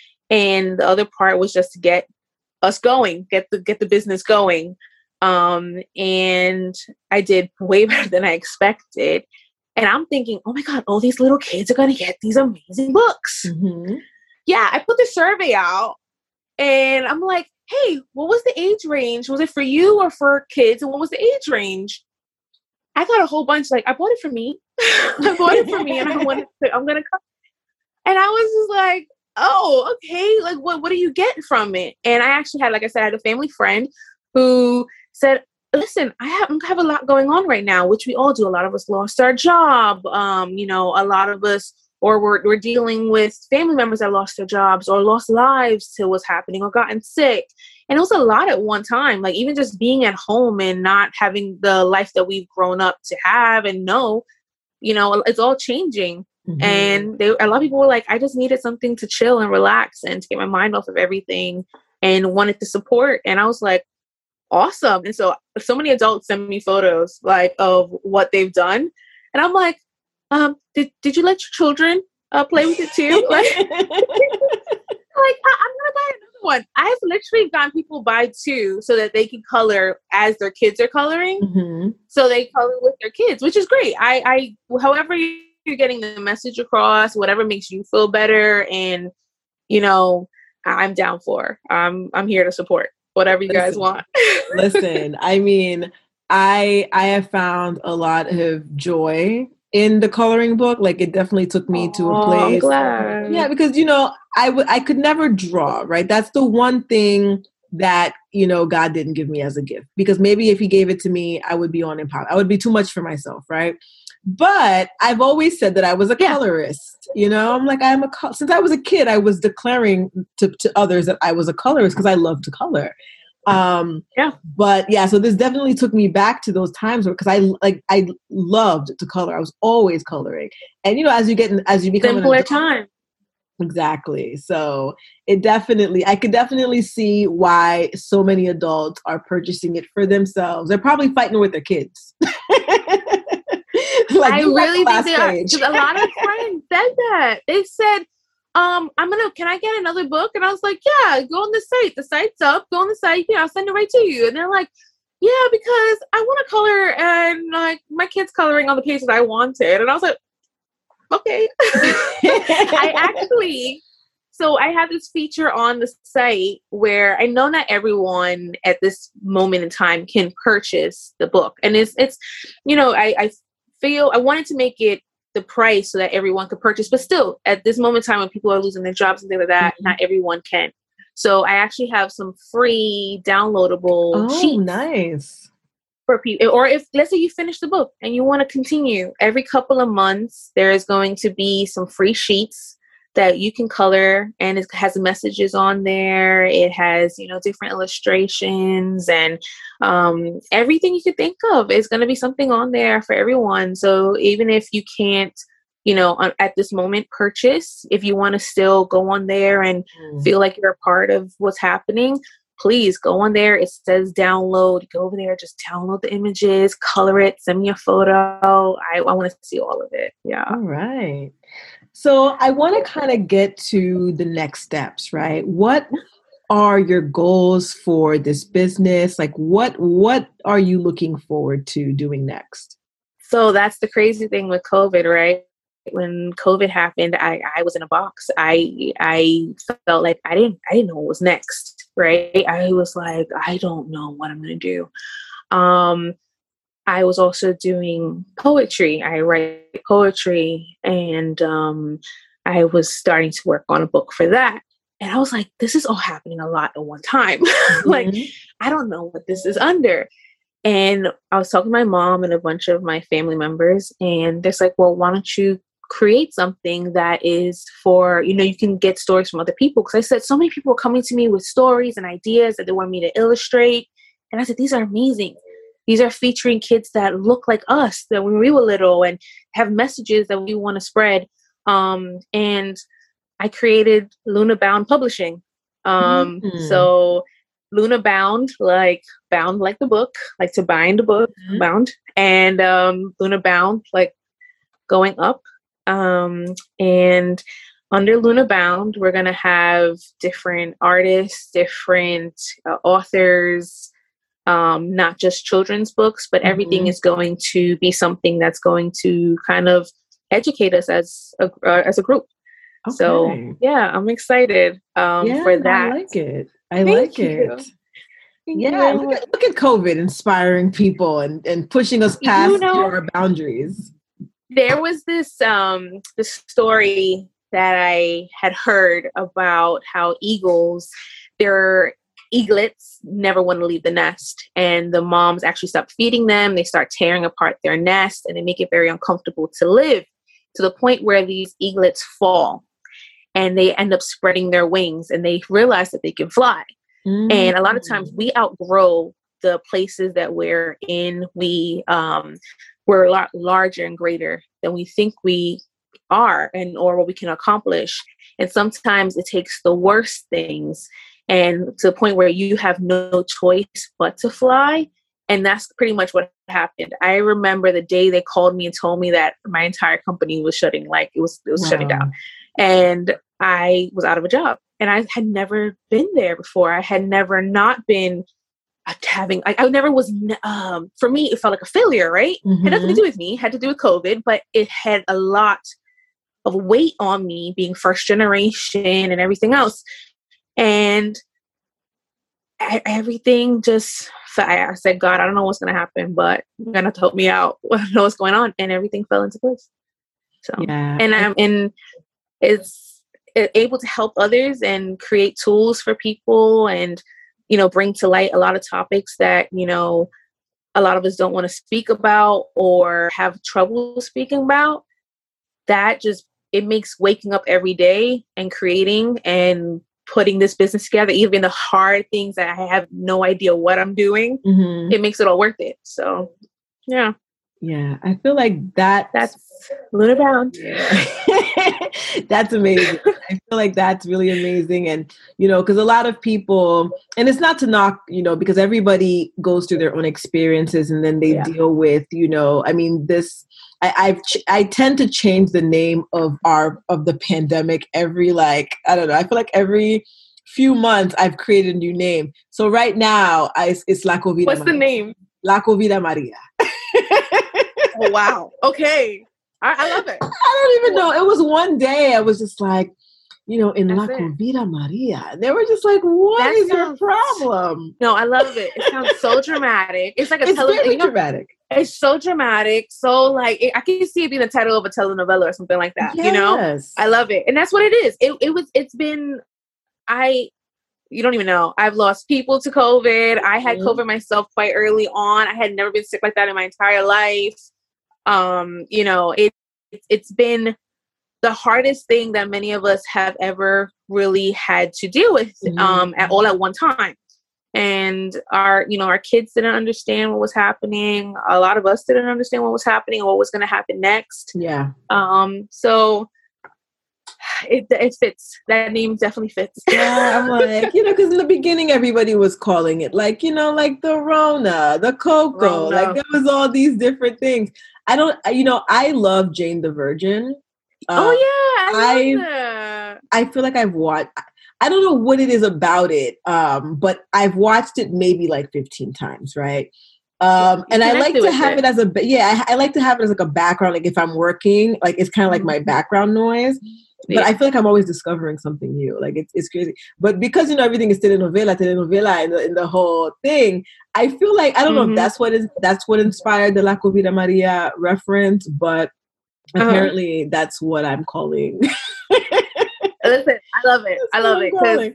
And the other part was just to get us going, get the get the business going. Um, and I did way better than I expected. And I'm thinking, oh my God, all these little kids are going to get these amazing books. Mm-hmm. Yeah, I put the survey out and I'm like, hey, what was the age range? Was it for you or for kids? And what was the age range? I got a whole bunch, like, I bought it for me. I bought it for me and I wanted to, I'm going to come. And I was just like, oh, okay. Like, what, what do you get from it? And I actually had, like I said, I had a family friend who said, listen, I have, I have a lot going on right now, which we all do. A lot of us lost our job. Um, you know, a lot of us, or we're, we're dealing with family members that lost their jobs or lost lives to what's happening or gotten sick. And it was a lot at one time, like even just being at home and not having the life that we've grown up to have and know, you know, it's all changing. Mm-hmm. And they, a lot of people were like, I just needed something to chill and relax and to get my mind off of everything and wanted to support. And I was like, awesome. And so, so many adults send me photos like of what they've done. And I'm like, um, did, did you let your children uh, play with it too? Like, like I, I'm going to buy another one. I've literally gotten people buy two so that they can color as their kids are coloring. Mm-hmm. So they color with their kids, which is great. I, I, however you're getting the message across, whatever makes you feel better. And, you know, I'm down for, um, I'm here to support whatever you guys Listen. want. Listen, I mean, I I have found a lot of joy in the coloring book. Like it definitely took me to a Oh, place. I'm glad. Yeah, because you know, I w- I could never draw, right? That's the one thing that, you know, God didn't give me as a gift. Because maybe if he gave it to me, I would be on empowered. I would be too much for myself, right? But I've always said that I was a Yeah. colorist. You know, I'm like, I'm a col- since I was a kid, I was declaring to, to others that I was a colorist because I love to color. Um, yeah. But yeah, so this definitely took me back to those times because I like I loved to color. I was always coloring, and you know, as you get in, as you become simpler an adult, time. Exactly. So it definitely, I could definitely see why so many adults are purchasing it for themselves. They're probably fighting with their kids. like, I really think they are. Because a lot of friends said that. They said, um, I'm going to, can I get another book? And I was like, yeah, go on the site. The site's up. Go on the site. Yeah, I'll send it right to you. And they're like, yeah, because I want to color and like my kid's coloring on the pages I wanted. And I was like, okay. I actually, so I have this feature on the site where I know not everyone at this moment in time can purchase the book. And it's, it's, you know, I, I feel I wanted to make it the price so that everyone could purchase, but still at this moment in time when people are losing their jobs and things like that, mm-hmm. not everyone can. So I actually have some free downloadable oh, sheets. Nice. For people, or if let's say you finish the book and you want to continue, every couple of months there is going to be some free sheets that you can color, and it has messages on there. It has, you know, different illustrations and um, everything you could think of is going to be something on there for everyone. So even if you can't, you know, on, at this moment purchase, if you want to still go on there and mm. feel like you're a part of what's happening, please go on there. It says download. Go over there, just download the images, color it, send me a photo. I, I want to see all of it. Yeah. All right. So I want to kind of get to the next steps, right? What are your goals for this business? Like what, what are you looking forward to doing next? So that's the crazy thing with COVID, right? When COVID happened, I, I was in a box. I I felt like I didn't I didn't know what was next, right? I was like, I don't know what I'm gonna do. Um, I was also doing poetry. I write poetry, and um, I was starting to work on a book for that. And I was like, this is all happening a lot at one time. Mm-hmm. Like, I don't know what this is under. And I was talking to my mom and a bunch of my family members, and they're like, well, why don't you create something that is for, you know, you can get stories from other people. Because I said so many people were coming to me with stories and ideas that they want me to illustrate. And I said, these are amazing. These are featuring kids that look like us, that when we were little, and have messages that we want to spread. Um, and I created Luna Bound Publishing. Um, mm-hmm. So Luna Bound, like bound like the book, like to bind a book, mm-hmm. bound. And um, Luna Bound, like going up. Um, and under Luna Bound, we're going to have different artists, different uh, authors, um, not just children's books, but mm-hmm. everything is going to be something that's going to kind of educate us as a, uh, as a group. Okay. So yeah, I'm excited um, yeah, for that. I like it. I Thank like you. it. Thank yeah, look at, look at COVID inspiring people and, and pushing us past you know, our boundaries. There was this um this story that I had heard about how eagles, their eaglets never want to leave the nest, and the moms actually stop feeding them. They start tearing apart their nest, and they make it very uncomfortable to live, to the point where these eaglets fall and they end up spreading their wings, and they realize that they can fly. Mm-hmm. And a lot of times we outgrow the places that we're in. We um we're a lot larger and greater than we think we are, and or what we can accomplish. And sometimes it takes the worst things and to the point where you have no choice but to fly. And that's pretty much what happened. I remember the day they called me and told me that my entire company was shutting, like it was, it was wow. shutting down. And I was out of a job, and I had never been there before. I had never not been having, I, I never was, um, for me, it felt like a failure, right? Mm-hmm. It had nothing to do with me, it had to do with COVID, but it had a lot of weight on me being first generation and everything else. And I, everything just, I said, God, I don't know what's going to happen, but you're going to have to help me out. I don't know what's going on. And everything fell into place. So, yeah. and I'm in, it's able to help others and create tools for people, and you know, bring to light a lot of topics that, you know, a lot of us don't want to speak about or have trouble speaking about. That just, it makes waking up every day and creating and putting this business together, even the hard things that I have no idea what I'm doing, mm-hmm. it makes it all worth it. So, yeah. Yeah, I feel like that. That's Luna Bound. Yeah. That's amazing. I feel like that's really amazing. And, you know, because a lot of people, and it's not to knock, you know, because everybody goes through their own experiences and then they yeah. deal with, you know, I mean, this, I, I've, ch- I tend to change the name of our, of the pandemic every, like, I don't know, I feel like every few months I've created a new name. So right now, I, it's La COVID. What's Maria. the name? La COVID Maria. Oh, wow. Okay. I, I love it. I don't even know. It was one day I was just like, you know, in That's La it. COVID Maria. And they were just like, what That is sounds, your problem? No, I love it. It sounds so dramatic. It's like a It's tele- very you know, dramatic. It's so dramatic. So like, it, I can see it being the title of a telenovela or something like that. Yes. You know, I love it. And that's what it is. It, it was, it's been, I, you don't even know. I've lost people to COVID. I had mm-hmm. COVID myself quite early on. I had never been sick like that in my entire life. Um, you know, it, it, it's been the hardest thing that many of us have ever really had to deal with, mm-hmm. um, at all at one time. And our, you know, our kids didn't understand what was happening. A lot of us didn't understand what was happening or what was going to happen next. Yeah. Um, so it, it fits. That name definitely fits. Yeah, I'm like, you know, because in the beginning, everybody was calling it like, you know, like the Rona, the Coco, Rona. Like there was all these different things. I don't, you know, I love Jane the Virgin. Um, oh yeah, I, I, love that. I feel like I've watched, I don't know what it is about it, um, but I've watched it maybe like fifteen times, right? Um, and I like to have it. it as a, yeah, I, I like to have it as like a background. Like if I'm working, like it's kind of like my background noise. But yeah. I feel like I'm always discovering something new. Like it's it's crazy. But because, you know, everything is telenovela, telenovela in the, in the whole thing, I feel like, I don't mm-hmm. know if that's what is, that's what inspired the La COVID Maria reference, but uh-huh. apparently that's what I'm calling. Listen, I love it. That's I love it. Because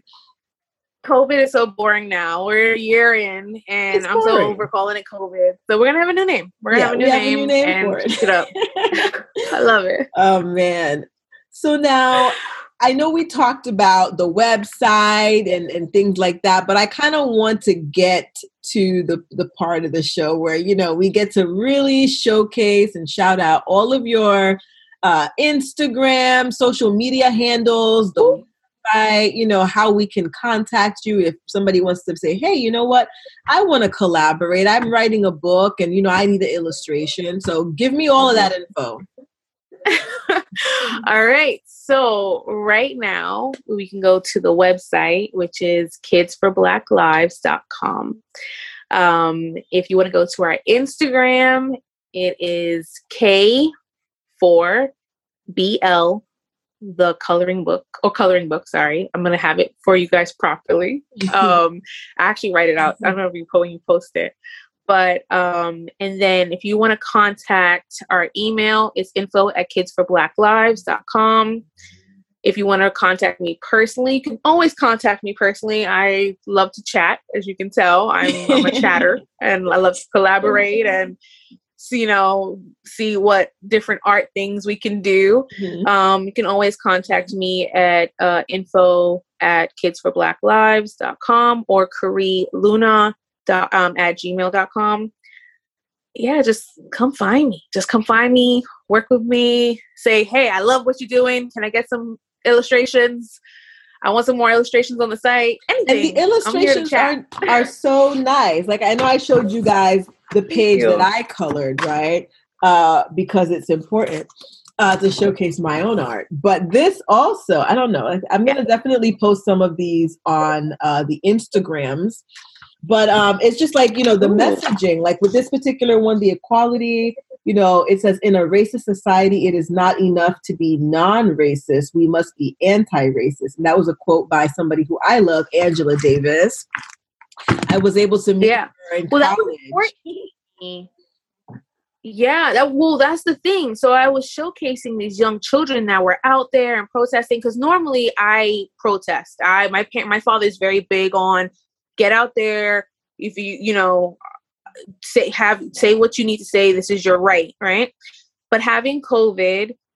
COVID is so boring now. We're a year in and I'm so over calling it COVID. So we're going to have a new name. We're going to yeah, have a new we name, have a new name and for it. Pick it up. I love it. Oh, man. So now I know we talked about the website and, and things like that, but I kind of want to get to the, the part of the show where, you know, we get to really showcase and shout out all of your uh, Instagram, social media handles, the website, you know, how we can contact you if somebody wants to say, hey, you know what, I want to collaborate. I'm writing a book and, you know, I need an illustration. So give me all of that info. All right. So right now we can go to the website, which is kids for black lives dot com. Um, if you want to go to our Instagram, it is K four B L, the coloring book or coloring book. Sorry. I'm going to have it for you guys properly. Um, I actually write it out. I don't know if you, when you post it. But, um, and then if you want to contact our email, it's info at kids for black lives dot com. If you want to contact me personally, you can always contact me personally. I love to chat, as you can tell. I'm, I'm a chatter and I love to collaborate and see, you know, see what different art things we can do. Mm-hmm. Um, you can always contact me at uh, info at kids for black lives dot com or Carrie Luna Dot, um, at gmail dot com. Yeah, just come find me. Just come find me, work with me, say, hey, I love what you're doing. Can I get some illustrations? I want some more illustrations on the site. Anything. And the illustrations are, are so nice. Like, I know I showed you guys the page that I colored, right? Uh, because it's important uh, to showcase my own art. But this also, I don't know. I'm going to definitely post some of these on uh, the Instagrams. But um, it's just like, you know, the Ooh. messaging, like with this particular one, the equality, you know, it says in a racist society, it is not enough to be non-racist. We must be anti-racist. And that was a quote by somebody who I love, Angela Davis. I was able to meet yeah. her in well, college. That was important. Yeah, that well, that's the thing. So I was showcasing these young children that were out there and protesting because normally I protest. I my parent, my father is very big on get out there. If you, you know, say, have, say what you need to say, this is your right. Right. But having COVID,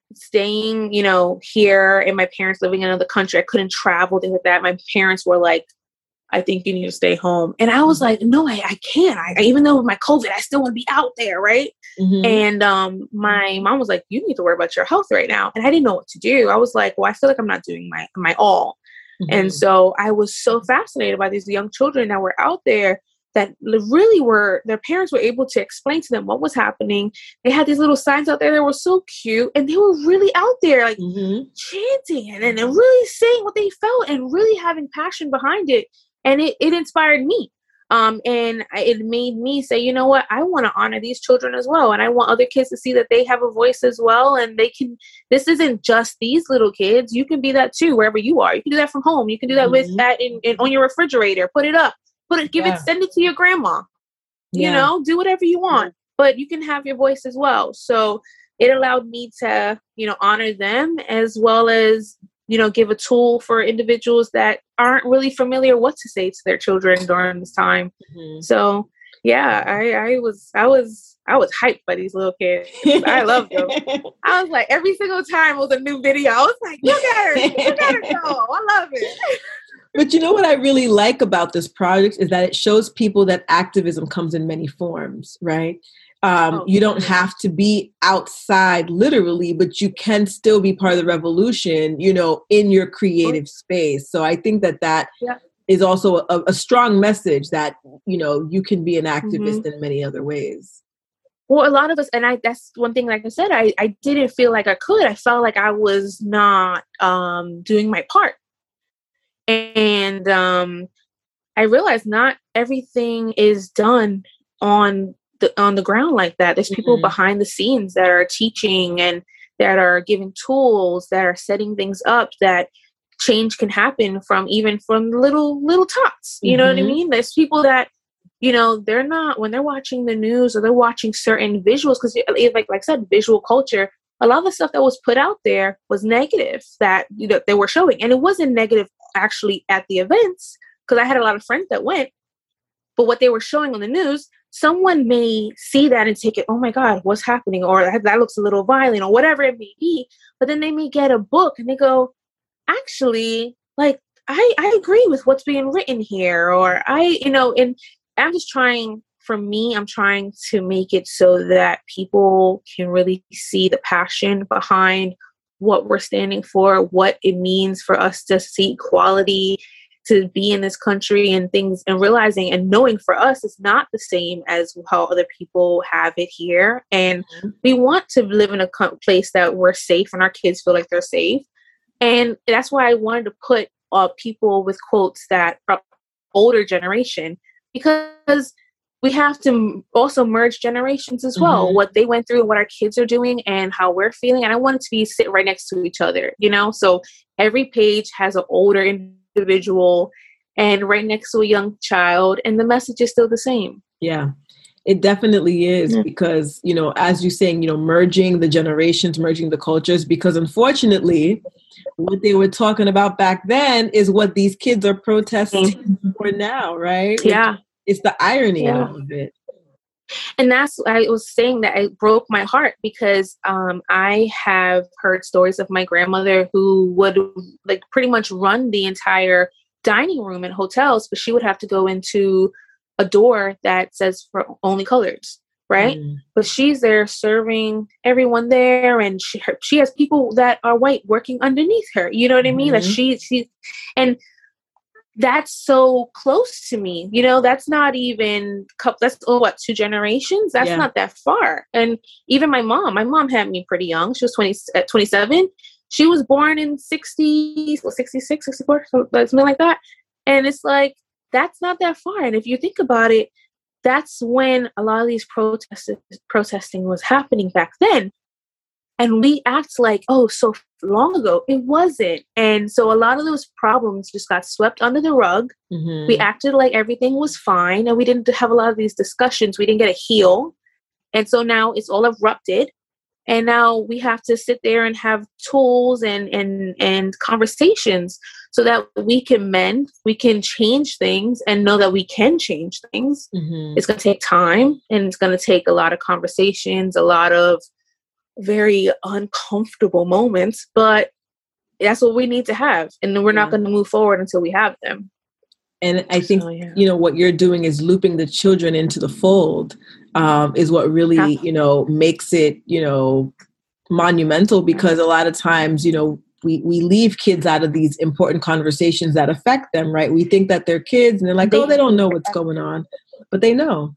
staying, you know, here and my parents living in another country, I couldn't travel, things like that. My parents were like, I think you need to stay home. And I was like, no, I, I can't. I, even though with my COVID, I still want to be out there. Right. Mm-hmm. And um, my mom was like, you need to worry about your health right now. And I didn't know what to do. I was like, well, I feel like I'm not doing my, my all. Mm-hmm. And so I was so fascinated by these young children that were out there that really were, their parents were able to explain to them what was happening. They had these little signs out there that were so cute, and they were really out there like mm-hmm. chanting and, and really saying what they felt and really having passion behind it. And it, it inspired me. Um, and I, it made me say, you know what, I want to honor these children as well. And I want other kids to see that they have a voice as well. And they can, this isn't just these little kids. You can be that too, wherever you are. You can do that from home. You can do that mm-hmm. with that in, in, on your refrigerator, put it up, put it, give yeah. it, send it to your grandma, yeah. you know, do whatever you want, yeah. but you can have your voice as well. So it allowed me to, you know, honor them as well as, you know, give a tool for individuals that aren't really familiar what to say to their children during this time. Mm-hmm. So yeah, I, I was, I was, I was hyped by these little kids. I love them. I was like, every single time was a new video. I was like, look at her, look at her go. I love it. But you know what I really like about this project is that it shows people that activism comes in many forms, right? Um, oh, you don't have to be outside literally, but you can still be part of the revolution, you know, in your creative space. So I think that that yeah. is also a, a strong message that, you know, you can be an activist mm-hmm. in many other ways. Well, a lot of us, and I, that's one thing, like I said, I, I didn't feel like I could. I felt like I was not um, doing my part. And um, I realized not everything is done on the, on the ground like that. There's people mm-hmm. behind the scenes that are teaching and that are giving tools, that are setting things up, that change can happen from even from little, little tots. You mm-hmm. know what I mean? There's people that, you know, they're not, when they're watching the news or they're watching certain visuals, because like, like I said, visual culture, a lot of the stuff that was put out there was negative that, you know, they were showing. And it wasn't negative actually at the events, because I had a lot of friends that went, but what they were showing on the news, someone may see that and take it, oh my God, what's happening? Or that looks a little violent or whatever it may be. But then they may get a book and they go, actually, like, I, I agree with what's being written here. Or I, you know, and I'm just trying, for me, I'm trying to make it so that people can really see the passion behind what we're standing for, what it means for us to see equality, to be in this country and things, and realizing and knowing for us it's not the same as how other people have it here. And mm-hmm. we want to live in a place that we're safe and our kids feel like they're safe. And that's why I wanted to put uh, people with quotes that are older generation, because we have to also merge generations as well, mm-hmm. what they went through, what our kids are doing, and how we're feeling. And I want it to be sit right next to each other, you know? So every page has an older individual and right next to a young child, and the message is still the same. Yeah, it definitely is, yeah. because, you know, as you're saying, you know, merging the generations, merging the cultures, because unfortunately, what they were talking about back then is what these kids are protesting mm-hmm. for now, right? Yeah. Which, it's the irony yeah. of it. And that's, I was saying that it broke my heart, because um, I have heard stories of my grandmother who would like pretty much run the entire dining room in hotels, but she would have to go into a door that says for only colors, right? Mm. But she's there serving everyone there, and she her, she has people that are white working underneath her. You know what I mean? That mm-hmm. she she and. That's so close to me. You know, that's not even, that's oh, what, two generations? That's yeah. not that far. And even my mom, my mom had me pretty young. She was twenty, at twenty-seven. She was born in sixty, well, sixty-six, sixty-four, something like that. And it's like, that's not that far. And if you think about it, that's when a lot of these protests, protesting was happening back then. And we act like, oh, so long ago. It wasn't. And so a lot of those problems just got swept under the rug. Mm-hmm. We acted like everything was fine, and we didn't have a lot of these discussions. We didn't get a heal. And so now it's all erupted. And now we have to sit there and have tools and, and, and conversations so that we can mend, we can change things, and know that we can change things. Mm-hmm. It's going to take time, and it's going to take a lot of conversations, a lot of very uncomfortable moments, but that's what we need to have. And then we're yeah. not going to move forward until we have them. And I think, so, yeah. you know, what you're doing is looping the children into the fold um, is what really, you know, makes it, you know, monumental, because a lot of times, you know, we, we leave kids out of these important conversations that affect them, right? We think that they're kids and they're like, they, oh, they don't know what's going on, but they know.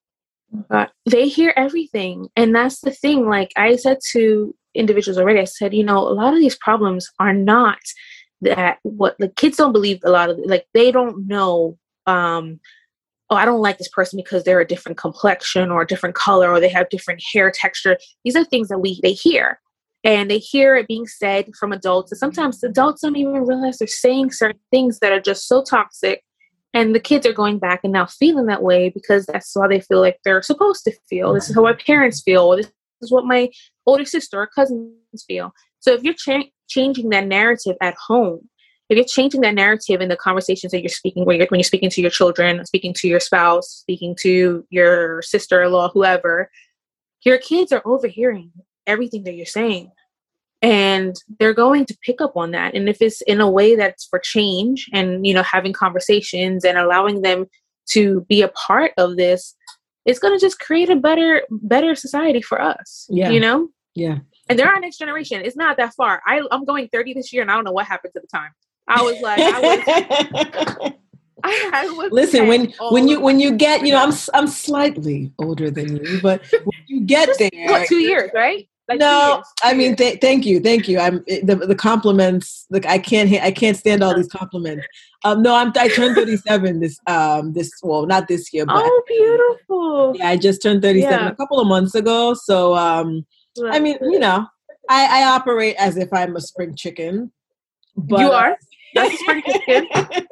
Uh, they hear everything. And that's the thing. Like I said to individuals already, I said, you know, a lot of these problems are not that what the kids don't believe a lot of, like, they don't know, um, oh, I don't like this person because they're a different complexion or a different color, or they have different hair texture. These are things that we, they hear, and they hear it being said from adults. And sometimes adults don't even realize they're saying certain things that are just so toxic. And the kids are going back and now feeling that way because that's how they feel like they're supposed to feel. This is how my parents feel. Or this is what my older sister or cousins feel. So if you're cha- changing that narrative at home, if you're changing that narrative in the conversations that you're speaking, when you're, when you're speaking to your children, speaking to your spouse, speaking to your sister-in-law, whoever, your kids are overhearing everything that you're saying. And they're going to pick up on that. And if it's in a way that's for change and, you know, having conversations and allowing them to be a part of this, it's going to just create a better, better society for us. Yeah. You know? Yeah. And they're our next generation. It's not that far. I, I'm going thirty this year and I don't know what happened at the time. I was like, I was, I, I was listen, when, when you, when you get, you know, I'm, I'm slightly older than you, but when you get there, what, two years, right? Like no, I mean, th- thank you, thank you. I'm the the compliments. Look, I can't, I can't stand all these compliments. Um, no, I'm I turned thirty-seven this um this well not this year, but oh, beautiful. Yeah, I just turned thirty-seven yeah. a couple of months ago. So um, Love I mean, it. you know, I, I operate as if I'm a spring chicken. But, you are. That's a spring chicken.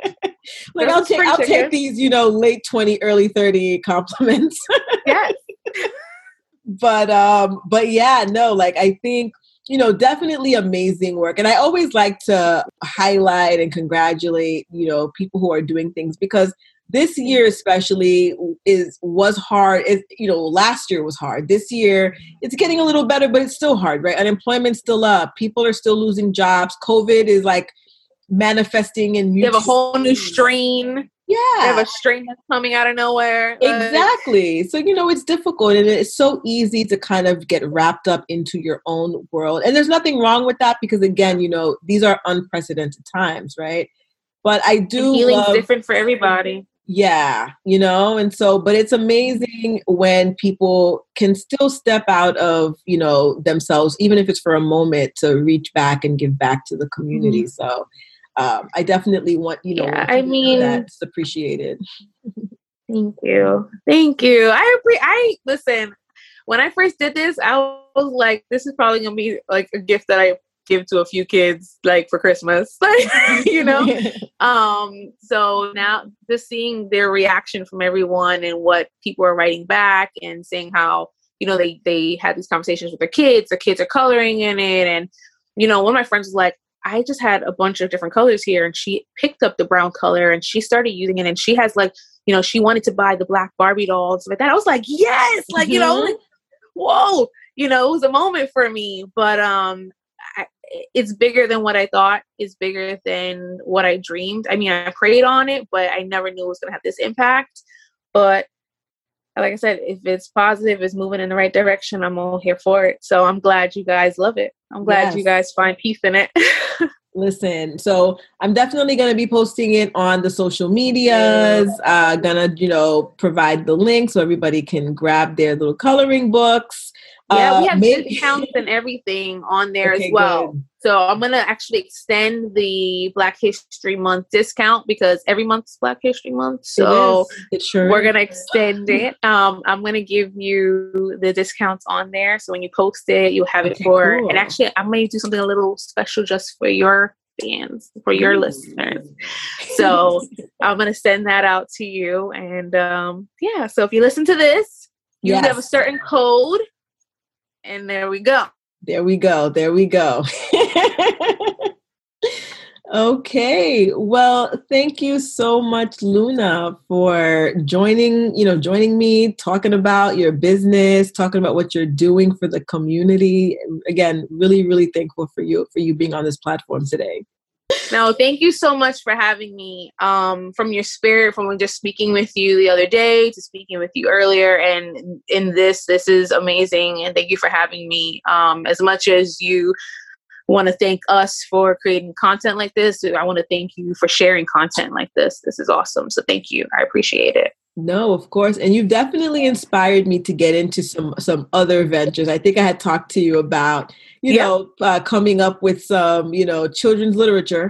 Like I'll take I'll take these, you know, late twenty, early thirty compliments. Yes. But, um, but yeah, no, like, I think, you know, definitely amazing work. And I always like to highlight and congratulate, you know, people who are doing things, because this year especially is, was hard. It, you know, last year was hard. This year it's getting a little better, but it's still hard, right? Unemployment's still up. People are still losing jobs. COVID is like manifesting in you have a whole new strain. Yeah. They have a strain that's coming out of nowhere. Exactly. So, you know, it's difficult, and it's so easy to kind of get wrapped up into your own world. And there's nothing wrong with that, because again, you know, these are unprecedented times, right? But I do healing's love, different for everybody. Yeah, you know, and so, but it's amazing when people can still step out of, you know, themselves, even if it's for a moment, to reach back and give back to the community. Mm-hmm. So Um, I definitely want, you know, yeah, want I mean, that's appreciated. Thank you. Thank you. I, appre- I, listen, when I first did this, I was like, this is probably going to be like a gift that I give to a few kids, like for Christmas, you know? um, so now just seeing their reaction from everyone and what people are writing back and saying how, you know, they, they had these conversations with their kids, their kids are coloring in it. And, you know, one of my friends was like, I just had a bunch of different colors here, and she picked up the brown color and she started using it, and she has like, you know, she wanted to buy the black Barbie doll and stuff like that. I was like, yes, like, mm-hmm. you know, like, whoa, you know, it was a moment for me, but um, I, it's bigger than what I thought. It's bigger than what I dreamed. I mean, I prayed on it, but I never knew it was going to have this impact. But like I said, if it's positive, it's moving in the right direction, I'm all here for it. So I'm glad you guys love it. I'm glad yes. you guys find peace in it. Listen, so I'm definitely going to be posting it on the social medias, uh, gonna, you know, provide the link so everybody can grab their little coloring books. Yeah, uh, we have maybe- discounts and everything on there okay, as well. Good. So I'm going to actually extend the Black History Month discount, because every month is Black History Month. So it sure we're going to extend it. Um, I'm going to give you the discounts on there. So when you post it, you'll have okay, it for, cool. and actually I may do something a little special just for your fans, for your Ooh. listeners. So I'm going to send that out to you. And um, yeah, so if you listen to this, you yes. have a certain code. And there we go. There we go. There we go. Okay. Well, thank you so much, Luna, for joining, you know, joining me, talking about your business, talking about what you're doing for the community. Again, really, really thankful for you, for you being on this platform today. No, thank you so much for having me. Um, from your spirit, from just speaking with you the other day to speaking with you earlier, and in this, this is amazing. And thank you for having me. Um, as much as you want to thank us for creating content like this, I want to thank you for sharing content like this. This is awesome. So thank you. I appreciate it. No, of course. And you've definitely inspired me to get into some some other ventures. I think I had talked to you about, you yep. know, uh, coming up with some, you know, children's literature.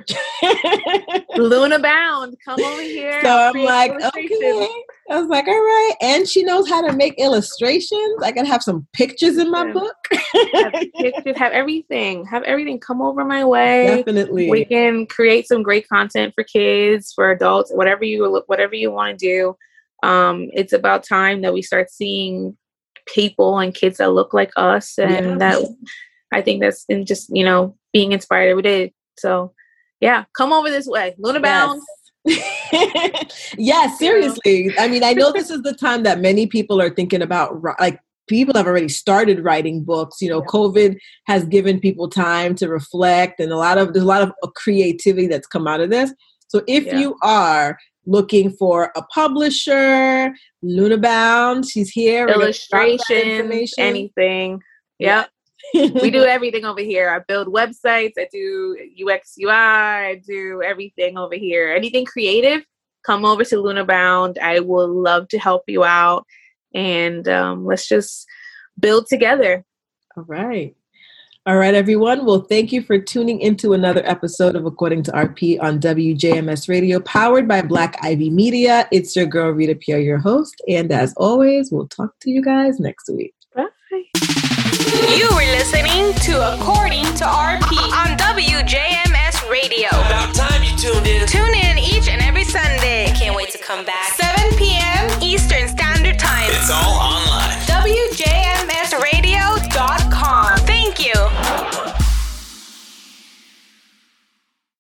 Luna Bound, come over here. So I'm like, okay. I was like, all right. And she knows how to make illustrations. I can have some pictures in my yeah. book. have pictures, have everything. Have everything come over my way. Definitely. We can create some great content for kids, for adults, whatever you whatever you want to do. Um, it's about time that we start seeing people and kids that look like us, and yeah. that I think that's in just, you know, being inspired every day. So yeah, come over this way. Luna Bound. Yes. Yeah, seriously. I mean, I know this is the time that many people are thinking about, like, people have already started writing books. You know, yeah. COVID has given people time to reflect, and a lot of, there's a lot of creativity that's come out of this. So if yeah. you are looking for a publisher, Luna Bound, she's here. Illustration, anything. Yep. We do everything over here. I build websites. I do U X, U I. I do everything over here. Anything creative, come over to Luna Bound. I will love to help you out. And um, let's just build together. All right. All right, everyone. Well, thank you for tuning into another episode of According to R P on W J M S Radio, powered by Black Ivy Media. It's your girl, Rita Pierre, your host. And as always, we'll talk to you guys next week. Bye. You were listening to According to R P on W J M S Radio. About time you tuned in. Tune in each and every Sunday. Can't wait to come back. seven p.m. Eastern Standard Time. It's all online.